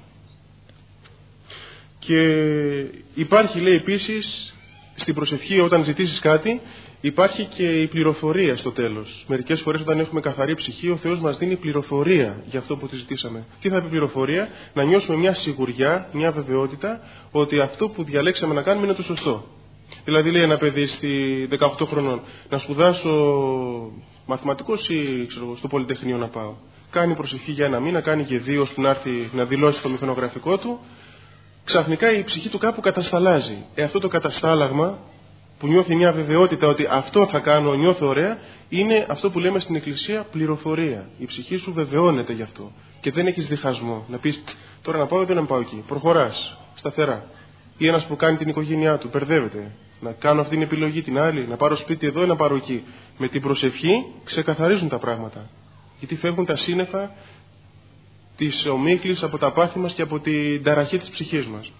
Και υπάρχει, λέει, επίσης στην προσευχή, όταν ζητήσεις κάτι, υπάρχει και η πληροφορία στο τέλος. Μερικές φορές, όταν έχουμε καθαρή ψυχή, ο Θεός μας δίνει πληροφορία για αυτό που τη ζητήσαμε. Τι θα πει πληροφορία? Να νιώσουμε μια σιγουριά, μια βεβαιότητα ότι αυτό που διαλέξαμε να κάνουμε είναι το σωστό. Δηλαδή, λέει ένα παιδί στη δεκαοκτώ χρονών, να σπουδάσω μαθηματικός ή ξέρω, στο Πολυτεχνείο να πάω. Κάνει προσευχή για ένα μήνα, κάνει και δύο, ώστε να έρθει να δηλώσει το μηχανογραφικό του. Ξαφνικά η ψυχή του κάπου κατασταλάζει. Ε, αυτό το καταστάλαγμα, που νιώθει μια βεβαιότητα ότι αυτό θα κάνω, νιώθω ωραία, είναι αυτό που λέμε στην Εκκλησία πληροφορία. Η ψυχή σου βεβαιώνεται γι' αυτό. Και δεν έχεις διχασμό. Να πεις: τώρα να πάω ή δεν να πάω εκεί. Προχωράς σταθερά. Ή ένας που κάνει την οικογένειά του, μπερδεύεται. Να κάνω αυτή την επιλογή, την άλλη, να πάρω σπίτι εδώ ή να πάρω εκεί. Με την προσευχή ξεκαθαρίζουν τα πράγματα. Γιατί φεύγουν τα σύννεφα της ομίχλης από τα πάθη μας και από την ταραχή της ψυχής μας.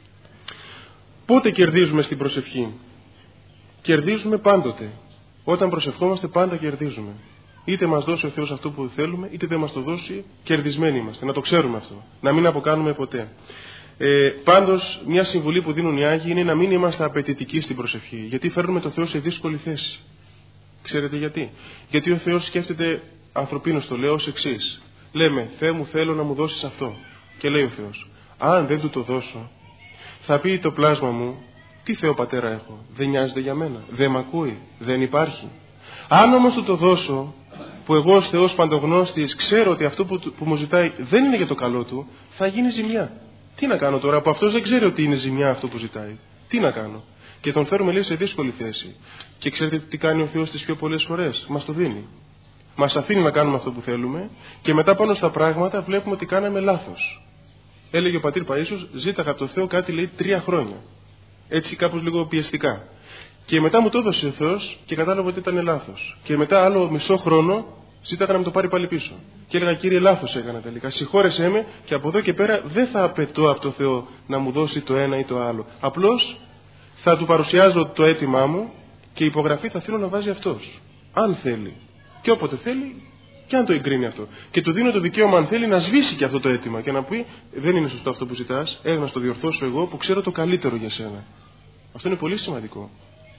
Πότε κερδίζουμε στην προσευχή? Κερδίζουμε πάντοτε. Όταν προσευχόμαστε, πάντα κερδίζουμε. Είτε μας δώσει ο Θεός αυτό που θέλουμε, είτε δεν μας το δώσει, κερδισμένοι είμαστε. Να το ξέρουμε αυτό. Να μην αποκάνουμε ποτέ. Ε, πάντως, μια συμβουλή που δίνουν οι Άγιοι είναι να μην είμαστε απαιτητικοί στην προσευχή. Γιατί φέρνουμε το Θεό σε δύσκολη θέση. Ξέρετε γιατί? Γιατί ο Θεός σκέφτεται, ανθρωπίνως το λέω, ως εξής. Λέμε: Θεέ μου, θέλω να μου δώσεις αυτό. Και λέει ο Θεός: αν δεν του το δώσω, θα πει το πλάσμα μου: τι Θεό Πατέρα έχω? Δεν νοιάζεται για μένα? Δεν μ' ακούει? Δεν υπάρχει? Αν όμως του το δώσω, που εγώ ως Θεός Παντογνώστης ξέρω ότι αυτό που, που μου ζητάει δεν είναι για το καλό του, θα γίνει ζημιά. Τι να κάνω τώρα που αυτός δεν ξέρει ότι είναι ζημιά αυτό που ζητάει? Τι να κάνω? Και τον φέρουμε, λέει, σε δύσκολη θέση. Και ξέρετε τι κάνει ο Θεός τις πιο πολλές φορές? Μας το δίνει. Μας αφήνει να κάνουμε αυτό που θέλουμε, και μετά πάνω στα πράγματα βλέπουμε ότι κάναμε λάθος. Έλεγε ο πατήρ Παΐσιος: ζήταγα από το Θεό κάτι, λέει, τρία χρόνια. Έτσι κάπως λίγο πιεστικά. Και μετά μου το έδωσε ο Θεός και κατάλαβα ότι ήταν λάθος. Και μετά άλλο μισό χρόνο ζήταγα να μου το πάρει πάλι πίσω. Και έλεγα: Κύριε, λάθος έκανα τελικά. Συγχώρεσέ με, και από εδώ και πέρα δεν θα απαιτώ από το Θεό να μου δώσει το ένα ή το άλλο. Απλώς θα του παρουσιάζω το αίτημά μου και η υπογραφή θα θέλω να βάζει αυτός. Αν θέλει. Και όποτε θέλει, και αν το εγκρίνει αυτό. Και του δίνω το δικαίωμα, αν θέλει, να σβήσει και αυτό το αίτημα και να πει: δεν είναι σωστό αυτό που ζητάς, έλα να στο διορθώσω εγώ που ξέρω το καλύτερο για σένα. Αυτό είναι πολύ σημαντικό.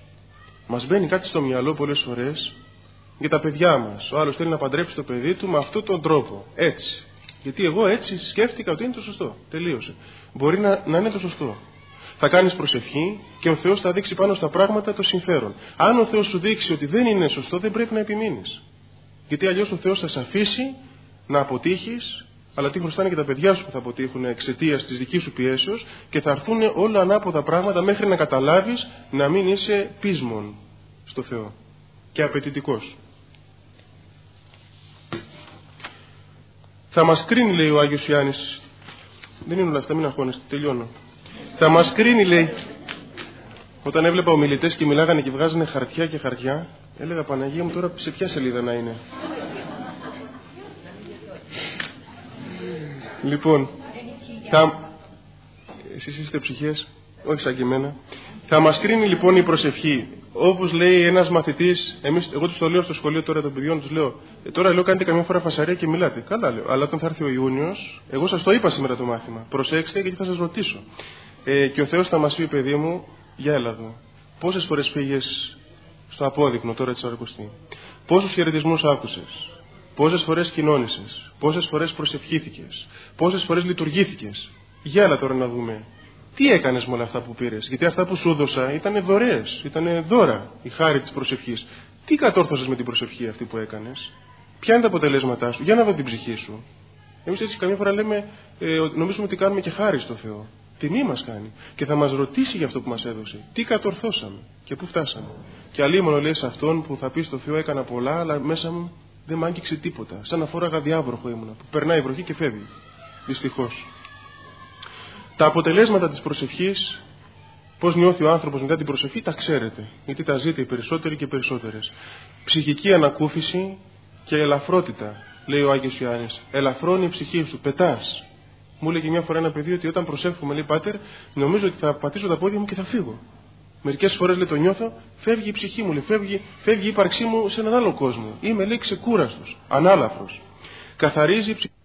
Μας μπαίνει κάτι στο μυαλό πολλές φορές για τα παιδιά μας. Ο άλλος θέλει να παντρέψει το παιδί του με αυτόν τον τρόπο. Έτσι. Γιατί εγώ έτσι σκέφτηκα ότι είναι το σωστό. Τελείωσε. Μπορεί να, να είναι το σωστό. Θα κάνεις προσευχή και ο Θεός θα δείξει πάνω στα πράγματα το συμφέρον. Αν ο Θεός σου δείξει ότι δεν είναι σωστό, δεν πρέπει να επιμείνεις. Γιατί αλλιώς ο Θεός θα σε αφήσει να αποτύχεις, αλλά τι χρωστάνε και τα παιδιά σου που θα αποτύχουν εξαιτίας της δικής σου πιέσεως, και θα έρθουν όλα ανάποδα πράγματα μέχρι να καταλάβεις να μην είσαι πείσμον στο Θεό και απαιτητικός. Θα μας κρίνει, λέει ο Άγιος Ιάννης. Δεν είναι όλα αυτά, μην αγχώνεστε, τελειώνω. Θα μας κρίνει, λέει, Όταν έβλεπα ομιλητές και μιλάγανε και βγάζανε χαρτιά και χαρτιά, έλεγα Παναγία μου, τώρα σε ποια σελίδα να είναι. Λοιπόν, θα... εσείς είστε ψυχές, όχι σαν και εμένα. Θα μας κρίνει λοιπόν η προσευχή. Όπως λέει ένας μαθητής, εμείς, εγώ τους το λέω στο σχολείο τώρα των παιδιών, τους λέω, ε, τώρα λέω κάνετε καμιά φορά φασαρία και μιλάτε. Καλά λέω, αλλά όταν θα έρθει ο Ιούνιος, εγώ σας το είπα σήμερα το μάθημα. Προσέξτε γιατί θα σας ρωτήσω. Ε, και ο Θεός θα μας πει, παιδί μου, για έλα εδώ. Πόσες φορές πήγες στο απόδειπνο τώρα της Σαρακοστή? Πόσους χαιρετισμούς άκουσες? Πόσες φορές κοινώνησες? Πόσες φορές προσευχήθηκες? Πόσες φορές λειτουργήθηκες? Για έλα τώρα να δούμε. Τι έκανες με όλα αυτά που πήρες? Γιατί αυτά που σου έδωσα ήταν δωρεές, ήταν δώρα, η χάρη της προσευχής. Τι κατόρθωσες με την προσευχή αυτή που έκανες? Ποια είναι τα αποτελέσματά σου? Για να δω την ψυχή σου. Εμείς έτσι καμιά φορά λέμε, ε, νομίζουμε ότι κάνουμε και χάρη στο Θεό. Τιμή μας κάνει. Και θα μας ρωτήσει για αυτό που μας έδωσε. Τι κατορθώσαμε και πού φτάσαμε. Και αλίμονο λέει σε αυτόν που θα πει στο Θεό έκανα πολλά, αλλά μέσα μου δεν μ' άγγιξε τίποτα. Σαν να φόραγα διάβροχο ήμουνα, που περνάει η βροχή και φεύγει. Δυστυχώς. Τα αποτελέσματα της προσευχής, πώς νιώθει ο άνθρωπος μετά την προσευχή, τα ξέρετε. Γιατί τα ζείτε οι περισσότεροι και περισσότερες. Ψυχική ανακούφιση και ελαφρότητα, λέει ο Άγιος Ιωάννης. Ελαφρώνει η ψυχή σου, πετάς. Μου έλεγε μια φορά ένα παιδί ότι όταν προσεύχομαι, λέει Πάτερ, νομίζω ότι θα πατήσω τα πόδια μου και θα φύγω. Μερικές φορές λέει το νιώθω, φεύγει η ψυχή μου, λέει, φεύγει, φεύγει η ύπαρξή μου σε έναν άλλο κόσμο. Είμαι, λέει, ξεκούραστος, ανάλαφρος. Καθαρίζει η ψυχή.